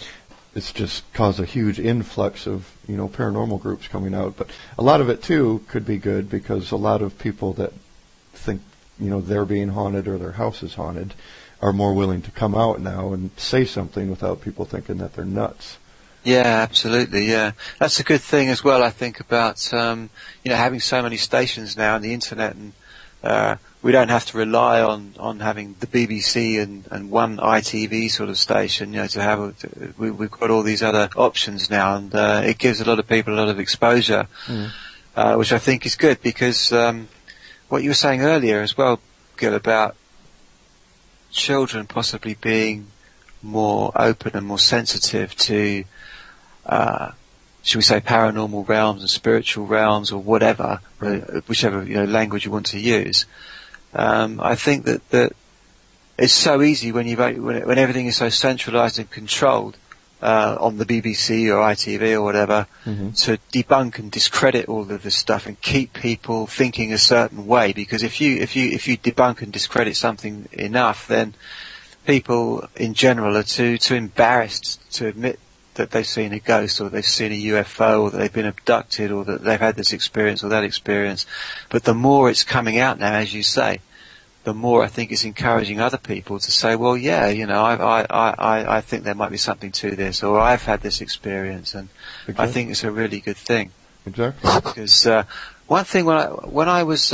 it's just caused a huge influx of, paranormal groups coming out. But a lot of it, too, could be good because a lot of people that think, they're being haunted or their house is haunted are more willing to come out now and say something without people thinking that they're nuts. Yeah, absolutely, yeah. That's a good thing as well, I think, about, having so many stations now on the internet, and we don't have to rely on having the BBC and one ITV sort of station, we've got all these other options now, and it gives a lot of people a lot of exposure, which I think is good, because what you were saying earlier as well, Gil, about children possibly being more open and more sensitive to, should we say, paranormal realms and spiritual realms or whatever, whichever language you want to use. I think that it's so easy when everything is so centralised and controlled on the BBC or ITV or whatever, to debunk and discredit all of this stuff and keep people thinking a certain way. Because if you debunk and discredit something enough, then people in general are too embarrassed to admit that they've seen a ghost or they've seen a UFO or that they've been abducted or that they've had this experience or that experience. But the more it's coming out now, as you say, the more I think it's encouraging other people to say, well, yeah, I think there might be something to this, or I've had this experience, and exactly. I think it's a really good thing. Exactly. Because one thing when I was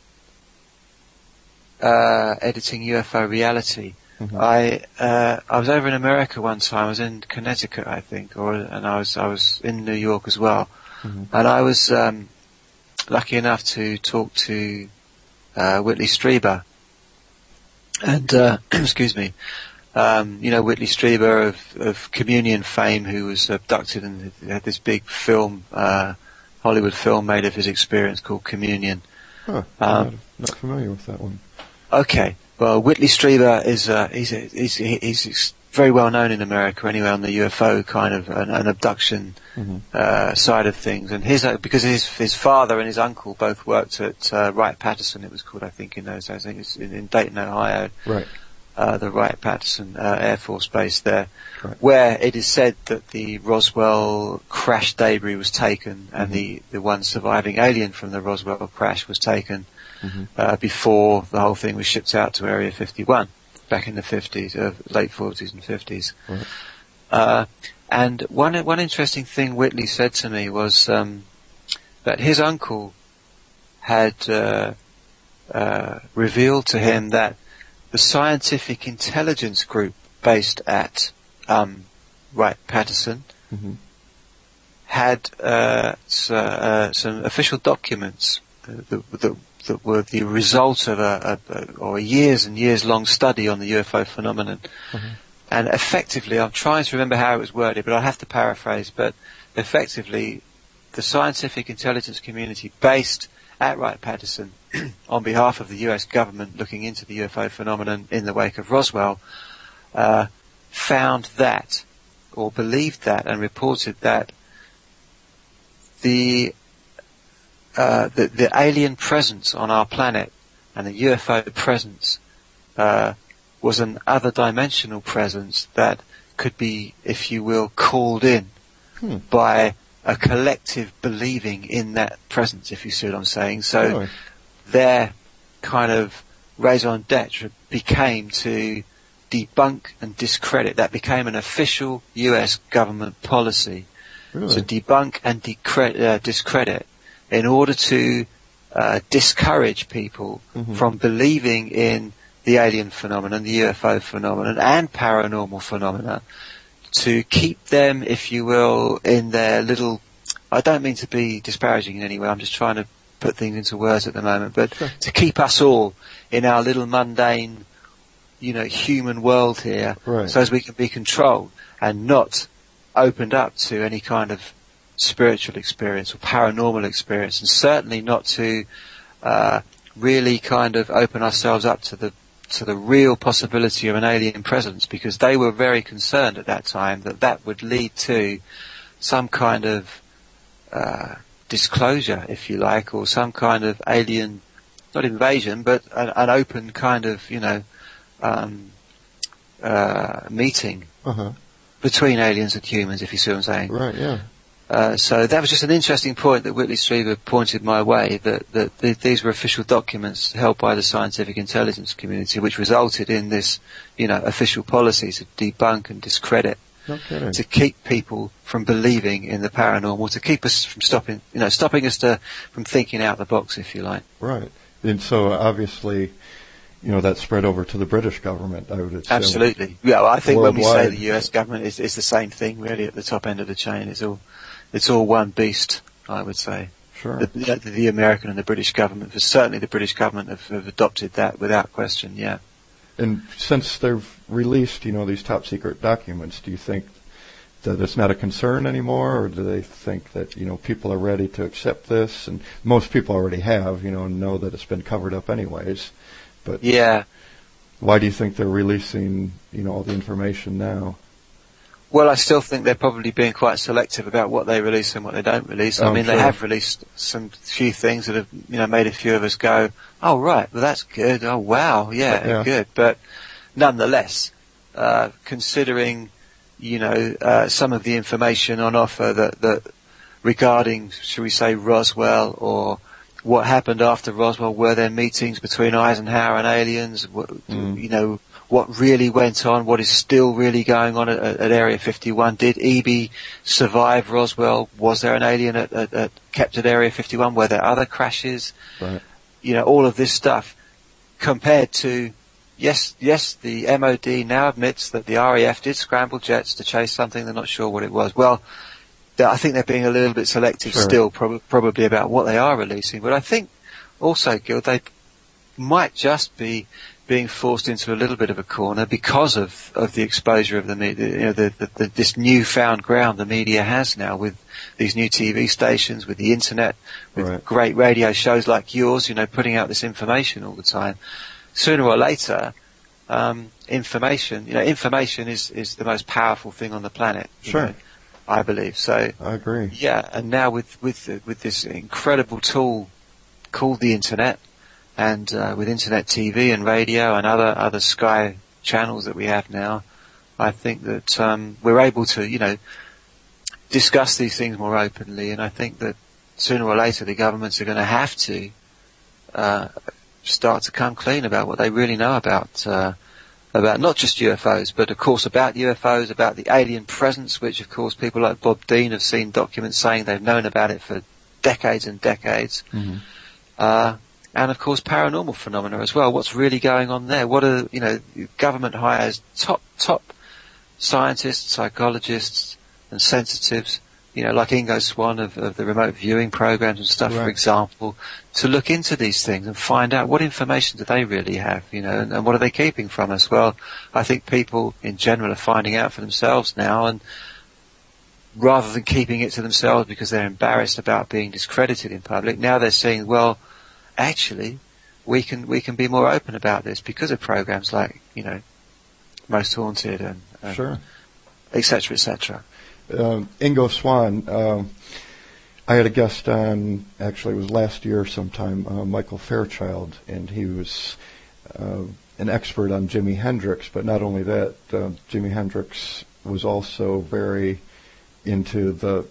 editing UFO Reality, I was over in America one time. I was in Connecticut, I think, and I was in New York as well, and I was lucky enough to talk to Whitley Strieber. And, excuse me, Whitley Strieber of Communion fame, who was abducted and had this big film, Hollywood film made of his experience called Communion. I'm not familiar with that one. Okay. Well, Whitley Strieber he's very well known in America anyway on the UFO kind of an abduction side of things, and because his father and his uncle both worked at Wright-Patterson, it was called, I think, in those days. I think it's in Dayton, Ohio. Right. The Wright-Patterson Air Force Base there, right, where it is said that the Roswell crash debris was taken, and the one surviving alien from the Roswell crash was taken before the whole thing was shipped out to Area 51 back in the 50s, late 40s and 50s. Right. And one interesting thing Whitley said to me was that his uncle had revealed to him that the scientific intelligence group based at Wright-Patterson had some official documents that were the result of a years and years long study on the UFO phenomenon. And effectively, I'm trying to remember how it was worded, but I'll have to paraphrase, but effectively, the scientific intelligence community based at Wright-Patterson on behalf of the US government looking into the UFO phenomenon in the wake of Roswell, found that, or believed that, and reported that the alien presence on our planet and the UFO presence was an other dimensional presence that could be, if you will, called in by a collective believing in that presence, if you see what I'm saying. So their kind of raison d'etre became to debunk and discredit. That became an official US government policy to debunk and discredit in order to discourage people from believing in the alien phenomenon, the UFO phenomenon, and paranormal phenomena, to keep them, if you will, in their little... I don't mean to be disparaging in any way, I'm just trying to put things into words at the moment, but to keep us all in our little mundane, human world here, so as we can be controlled and not opened up to any kind of spiritual experience or paranormal experience, and certainly not to really kind of open ourselves up to the real possibility of an alien presence, because they were very concerned at that time that would lead to some kind of disclosure, if you like, or some kind of alien, not invasion, but an open kind of, meeting between aliens and humans, if you see what I'm saying. Right, yeah. So that was just an interesting point that Whitley Strieber pointed my way, that these were official documents held by the scientific intelligence community, which resulted in this, official policy to debunk and discredit, to keep people from believing in the paranormal, to keep us from stopping us from thinking out the box, if you like. Right. And so obviously, that spread over to the British government, I would assume. Absolutely. Yeah, well, I think worldwide. When we say the US government, it's the same thing, really, at the top end of the chain. It's all one beast, I would say. Sure. The American and the British government, but certainly the British government have adopted that without question, yeah. And since they've released, these top secret documents, do you think that it's not a concern anymore, or do they think that, people are ready to accept this? And most people already have, and know that it's been covered up anyways. But yeah. Why do you think they're releasing, all the information now? Well, I still think they're probably being quite selective about what they release and what they don't release. I mean, sure. They have released few things that have, made a few of us go, oh, right, well, that's good. Oh, wow, yeah. Good. But nonetheless, considering, some of the information on offer that regarding, shall we say, Roswell, or what happened after Roswell, were there meetings between Eisenhower and aliens, what really went on, what is still really going on at Area 51. Did EB survive Roswell? Was there an alien kept at Area 51? Were there other crashes? Right. All of this stuff compared to, yes, the MOD now admits that the RAF did scramble jets to chase something. They're not sure what it was. Well, I think they're being a little bit selective still, probably about what they are releasing. But I think also, Gil, they might just be being forced into a little bit of a corner because of the exposure of the media, this newfound ground the media has now with these new TV stations, with the internet, with great radio shows like yours, putting out this information all the time. Sooner or later, information is the most powerful thing on the planet. Sure. I believe so. I agree. Yeah, and now with this incredible tool called the internet, and with internet TV and radio and other Sky channels that we have now, I think that we're able to, discuss these things more openly. And I think that sooner or later the governments are going to have to start to come clean about what they really know about not just UFOs, but of course about UFOs, about the alien presence, which of course people like Bob Dean have seen documents saying they've known about it for decades and decades. Mm-hmm. And of course paranormal phenomena as well. What's really going on there? What are, government hires top scientists, psychologists and sensitives, like Ingo Swann of the remote viewing programs and stuff, for example, to look into these things and find out what information do they really have, and what are they keeping from us? Well, I think people in general are finding out for themselves now, and rather than keeping it to themselves because they're embarrassed about being discredited in public, now they're saying, well, actually, we can be more open about this because of programs like, Most Haunted and et cetera, et cetera. Ingo Swann, I had a guest on, actually it was last year sometime, Michael Fairchild, and he was an expert on Jimi Hendrix, but not only that, Jimi Hendrix was also very into the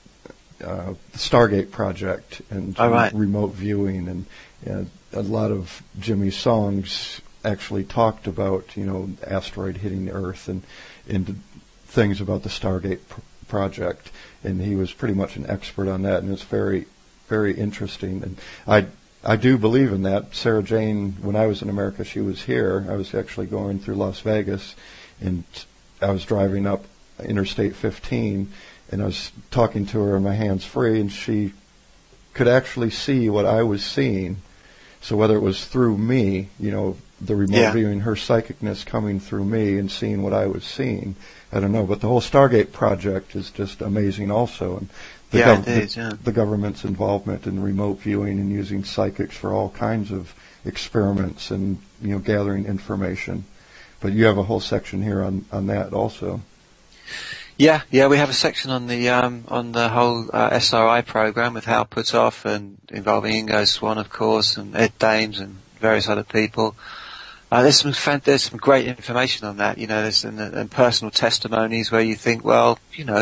Stargate project and remote viewing, and a lot of Jimmy's songs actually talked about, asteroid hitting the Earth and things about the Stargate project, and he was pretty much an expert on that, and it's very, very interesting. And I do believe in that. Sarah Jane, when I was in America, she was here. I was actually going through Las Vegas, and I was driving up Interstate 15, and I was talking to her on my hands free, and she could actually see what I was seeing. So whether it was through me, the remote viewing, her psychicness coming through me and seeing what I was seeing, I don't know. But the whole Stargate project is just amazing also. And the government's involvement in remote viewing and using psychics for all kinds of experiments and, gathering information. But you have a whole section here on that also. Yeah, we have a section on the whole SRI program with Hal Puthoff and involving Ingo Swann, of course, and Ed Dames and various other people. There's some great information on that. There's and personal testimonies where you think, well,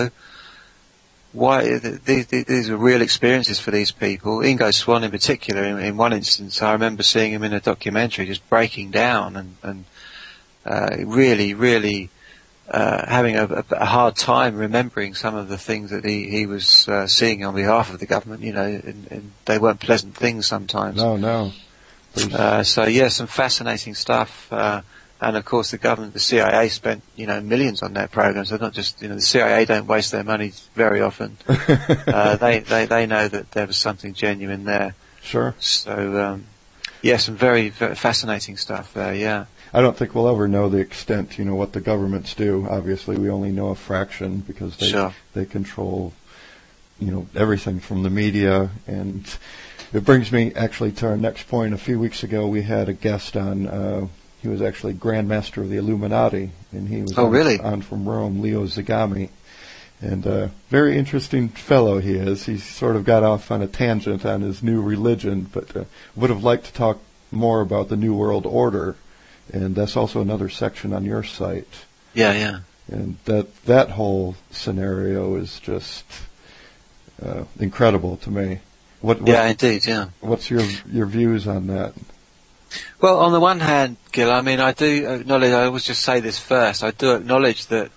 why these are real experiences for these people. Ingo Swann in particular, in one instance, I remember seeing him in a documentary just breaking down and really, really having a hard time remembering some of the things that he was seeing on behalf of the government. And they weren't pleasant things sometimes. No. Some fascinating stuff. And of course, the CIA spent, millions on that program. So not just, the CIA don't waste their money very often. They know that there was something genuine there. Sure. So, some very, very fascinating stuff there. Yeah. I don't think we'll ever know the extent, what the governments do. Obviously, we only know a fraction because they control, everything from the media. And it brings me actually to our next point. A few weeks ago, we had a guest on. He was actually Grand Master of the Illuminati, and he was on from Rome, Leo Zagami. And very interesting fellow he is. He sort of got off on a tangent on his new religion, but would have liked to talk more about the New World Order. And that's also another section on your site. Yeah. And that whole scenario is just incredible to me. Indeed, yeah. What's your views on that? Well, on the one hand, Gil, I do acknowledge, I always just say this first, I do acknowledge that,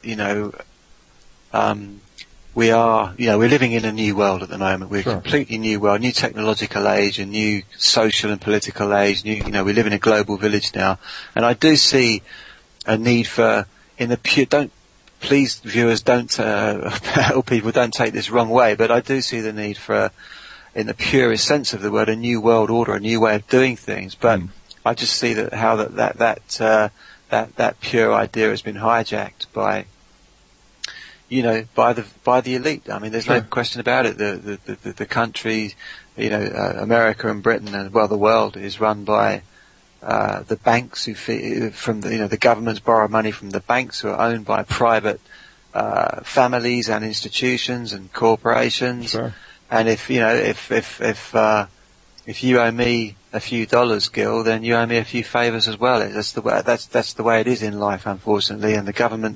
we're living in a new world at the moment. We're a completely new world, new technological age, a new social and political age, we live in a global village now. And I do see a need for, please viewers don't, or people don't take this wrong way, but I do see the need for, in the purest sense of the word, a new world order, a new way of doing things. But I just see that how that pure idea has been hijacked by the elite. I mean, there's no question about it. The country, America and Britain and the world is run by the banks the governments borrow money from the banks who are owned by private families and institutions and corporations. Sure. And if you owe me a few dollars, Gil, then you owe me a few favors as well. That's the way it is in life, unfortunately. And the government,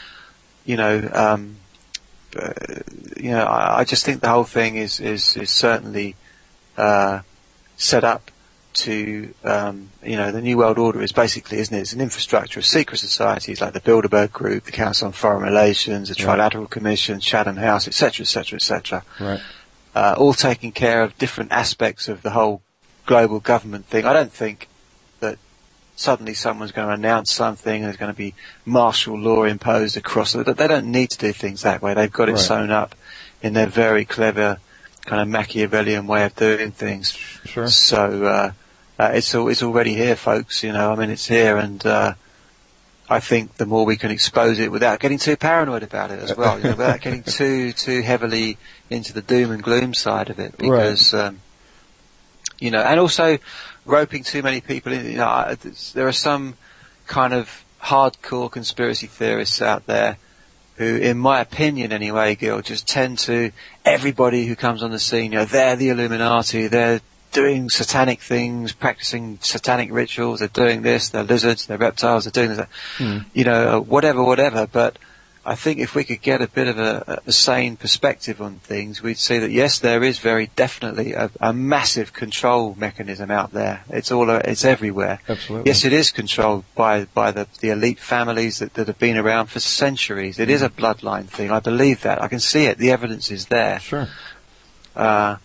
I just think the whole thing is certainly set up to, the New World Order is basically, isn't it? It's an infrastructure of secret societies like the Bilderberg Group, the Council on Foreign Relations, the Trilateral Commission, Chatham House, etc., etc., etc. Right. All taking care of different aspects of the whole global government thing. I don't think that suddenly someone's going to announce something and there's going to be martial law imposed across it. They don't need to do things that way. They've got it sewn up in their very clever kind of Machiavellian way of doing things. Sure. So it's already here, folks. It's here, and I think the more we can expose it without getting too paranoid about it as well, without getting too heavily into the doom and gloom side of it, because and also roping too many people in. There are some kind of hardcore conspiracy theorists out there who, in my opinion anyway, Gil, just tend to, everybody who comes on the scene, they're the Illuminati, they're doing satanic things, practicing satanic rituals, they're doing this, they're lizards, they're reptiles, they're doing this, whatever. But I think if we could get a bit of a sane perspective on things, we'd see that yes, there is very definitely a massive control mechanism out there. It's everywhere. Absolutely. Yes, it is controlled by the elite families that have been around for centuries. It is a bloodline thing. I believe that. I can see it. The evidence is there. Sure. I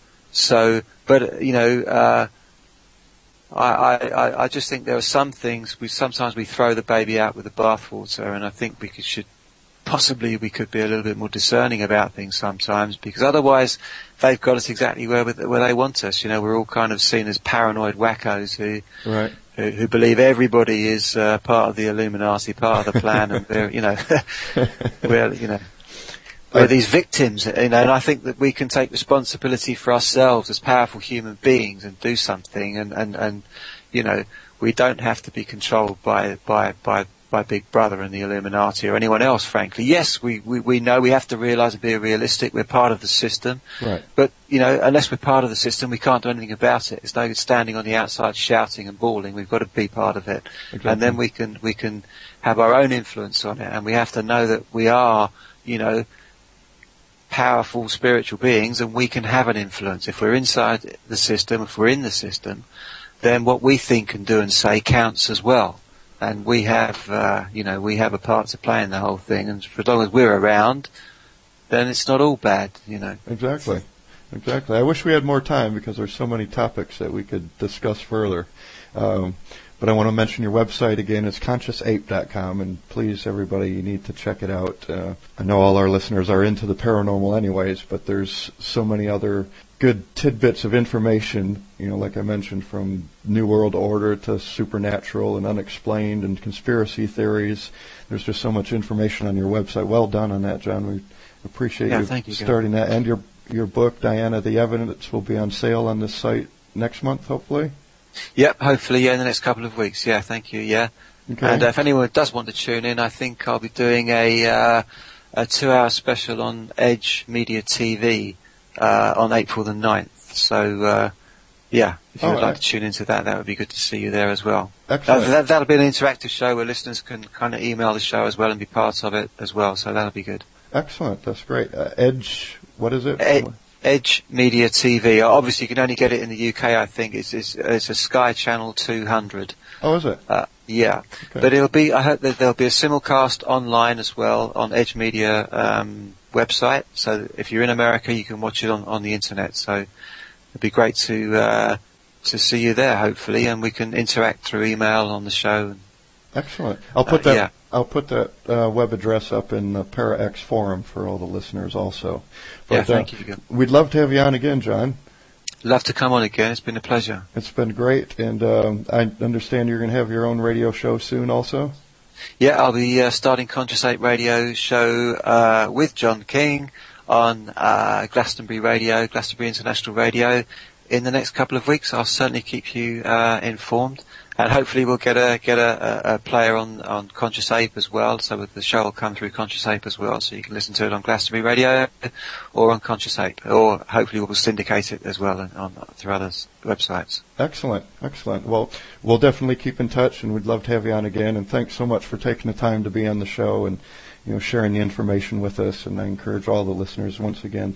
just think there are some things sometimes we throw the baby out with the bathwater, and I think we could be a little bit more discerning about things sometimes, because otherwise they've got us exactly where they want us. We're all kind of seen as paranoid wackos who believe everybody is part of the Illuminati, part of the plan, and we're these victims, and I think that we can take responsibility for ourselves as powerful human beings and do something, and we don't have to be controlled by by Big Brother and the Illuminati or anyone else, frankly. Yes, we know we have to realise and be realistic. We're part of the system. Right. But, unless we're part of the system, we can't do anything about it. It's no good standing on the outside shouting and bawling. We've got to be part of it. Exactly. And then we can have our own influence on it. And we have to know that we are, powerful spiritual beings, and we can have an influence. If we're inside the system, if we're in the system, then what we think and do and say counts as well. And we have, we have a part to play in the whole thing. And for as long as we're around, then it's not all bad, Exactly. I wish we had more time because there's so many topics that we could discuss further. But I want to mention your website again. It's consciousape.com, and please, everybody, you need to check it out. I know all our listeners are into the paranormal anyways, but there's so many other good tidbits of information, like I mentioned, from New World Order to supernatural and unexplained and conspiracy theories. There's just so much information on your website. Well done on that, John. We appreciate you starting that. And your book, Diana the Evidence, will be on sale on this site next month, hopefully? Yep, hopefully, in the next couple of weeks. Yeah, thank you, yeah. Okay. And if anyone does want to tune in, I think I'll be doing a 2-hour special on Edge Media TV on April the 9th. So, if you would like to tune into that would be good to see you there as well. Excellent. That'll be an interactive show where listeners can kind of email the show as well and be part of it as well, so that'll be good. Excellent, that's great. Edge, what is it? Edge Media TV. Obviously, you can only get it in the UK, I think. It's a Sky Channel 200. Oh, is it? Yeah. Okay. But I hope that there'll be a simulcast online as well on Edge Media website. So if you're in America, you can watch it on the internet. So it'd be great to see you there, hopefully, and we can interact through email on the show. Excellent. I'll put that. I'll put that web address up in the ParaX forum for all the listeners also. But, thank you again. We'd love to have you on again, John. Love to come on again. It's been a pleasure. It's been great, and I understand you're going to have your own radio show soon also? Yeah, I'll be starting Conscious Ape Radio show with John King on Glastonbury International Radio. In the next couple of weeks, I'll certainly keep you informed. And hopefully we'll get a player on Conscious Ape as well, so the show will come through Conscious Ape as well, so you can listen to it on Glastonbury Radio or on Conscious Ape, or hopefully we'll syndicate it as well through other websites. Excellent. Well, we'll definitely keep in touch, and we'd love to have you on again, and thanks so much for taking the time to be on the show and sharing the information with us. And I encourage all the listeners once again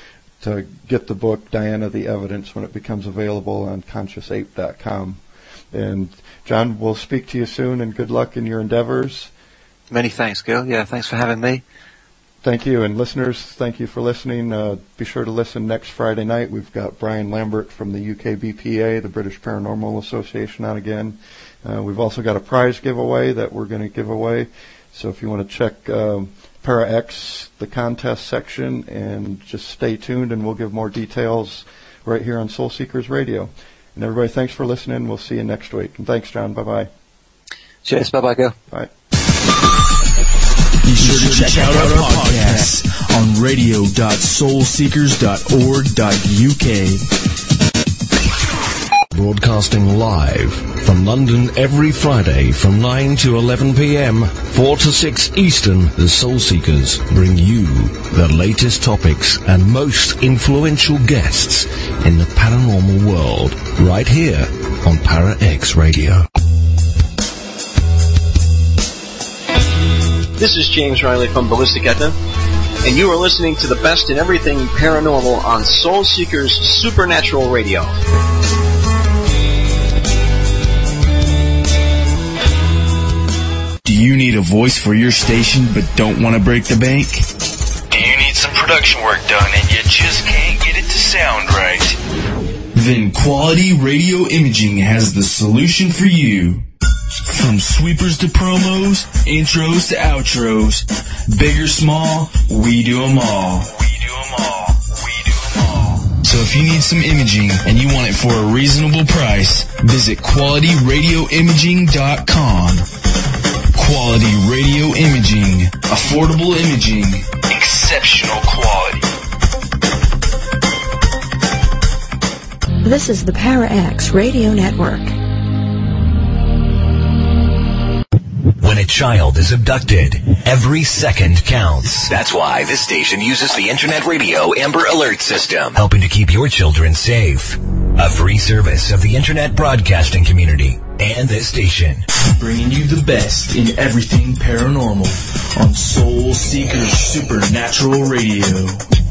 to get the book, Diana the Evidence, when it becomes available on consciousape.com. And John, we'll speak to you soon, and good luck in your endeavors. Many thanks, Gil. Yeah, thanks for having me. Thank you. And listeners, thank you for listening. Be sure to listen next Friday night. We've got Brian Lambert from the UKBPA, the British Paranormal Association, on again. We've also got a prize giveaway that we're going to give away. So if you want to check ParaX, the contest section, and just stay tuned, and we'll give more details right here on Soul Seekers Radio. And everybody, thanks for listening. We'll see you next week. And thanks, John. Bye-bye. Cheers. Bye-bye, Gil. Bye. Be sure to check out our podcasts on radio.soulseekers.org.uk. Broadcasting live from London every Friday from 9 to 11 p.m., 4 to 6 Eastern, the Soul Seekers bring you the latest topics and most influential guests in the paranormal world right here on ParaX Radio. This is James Riley from Ballistic Etna, and you are listening to the best in everything paranormal on Soul Seekers Supernatural Radio. Do you need a voice for your station but don't want to break the bank? Do you need some production work done and you just can't get it to sound right? Then Quality Radio Imaging has the solution for you. From sweepers to promos, intros to outros, big or small, we do them all. So if you need some imaging and you want it for a reasonable price, visit QualityRadioImaging.com. Quality Radio Imaging. Affordable imaging. Exceptional quality. This is the ParaX Radio Network. When a a child is abducted, every second counts. That's why this station uses the Internet Radio Amber Alert System, helping to keep your children safe. A free service of the Internet broadcasting community and this station. Bringing you the best in everything paranormal on Soul Seekers Supernatural Radio.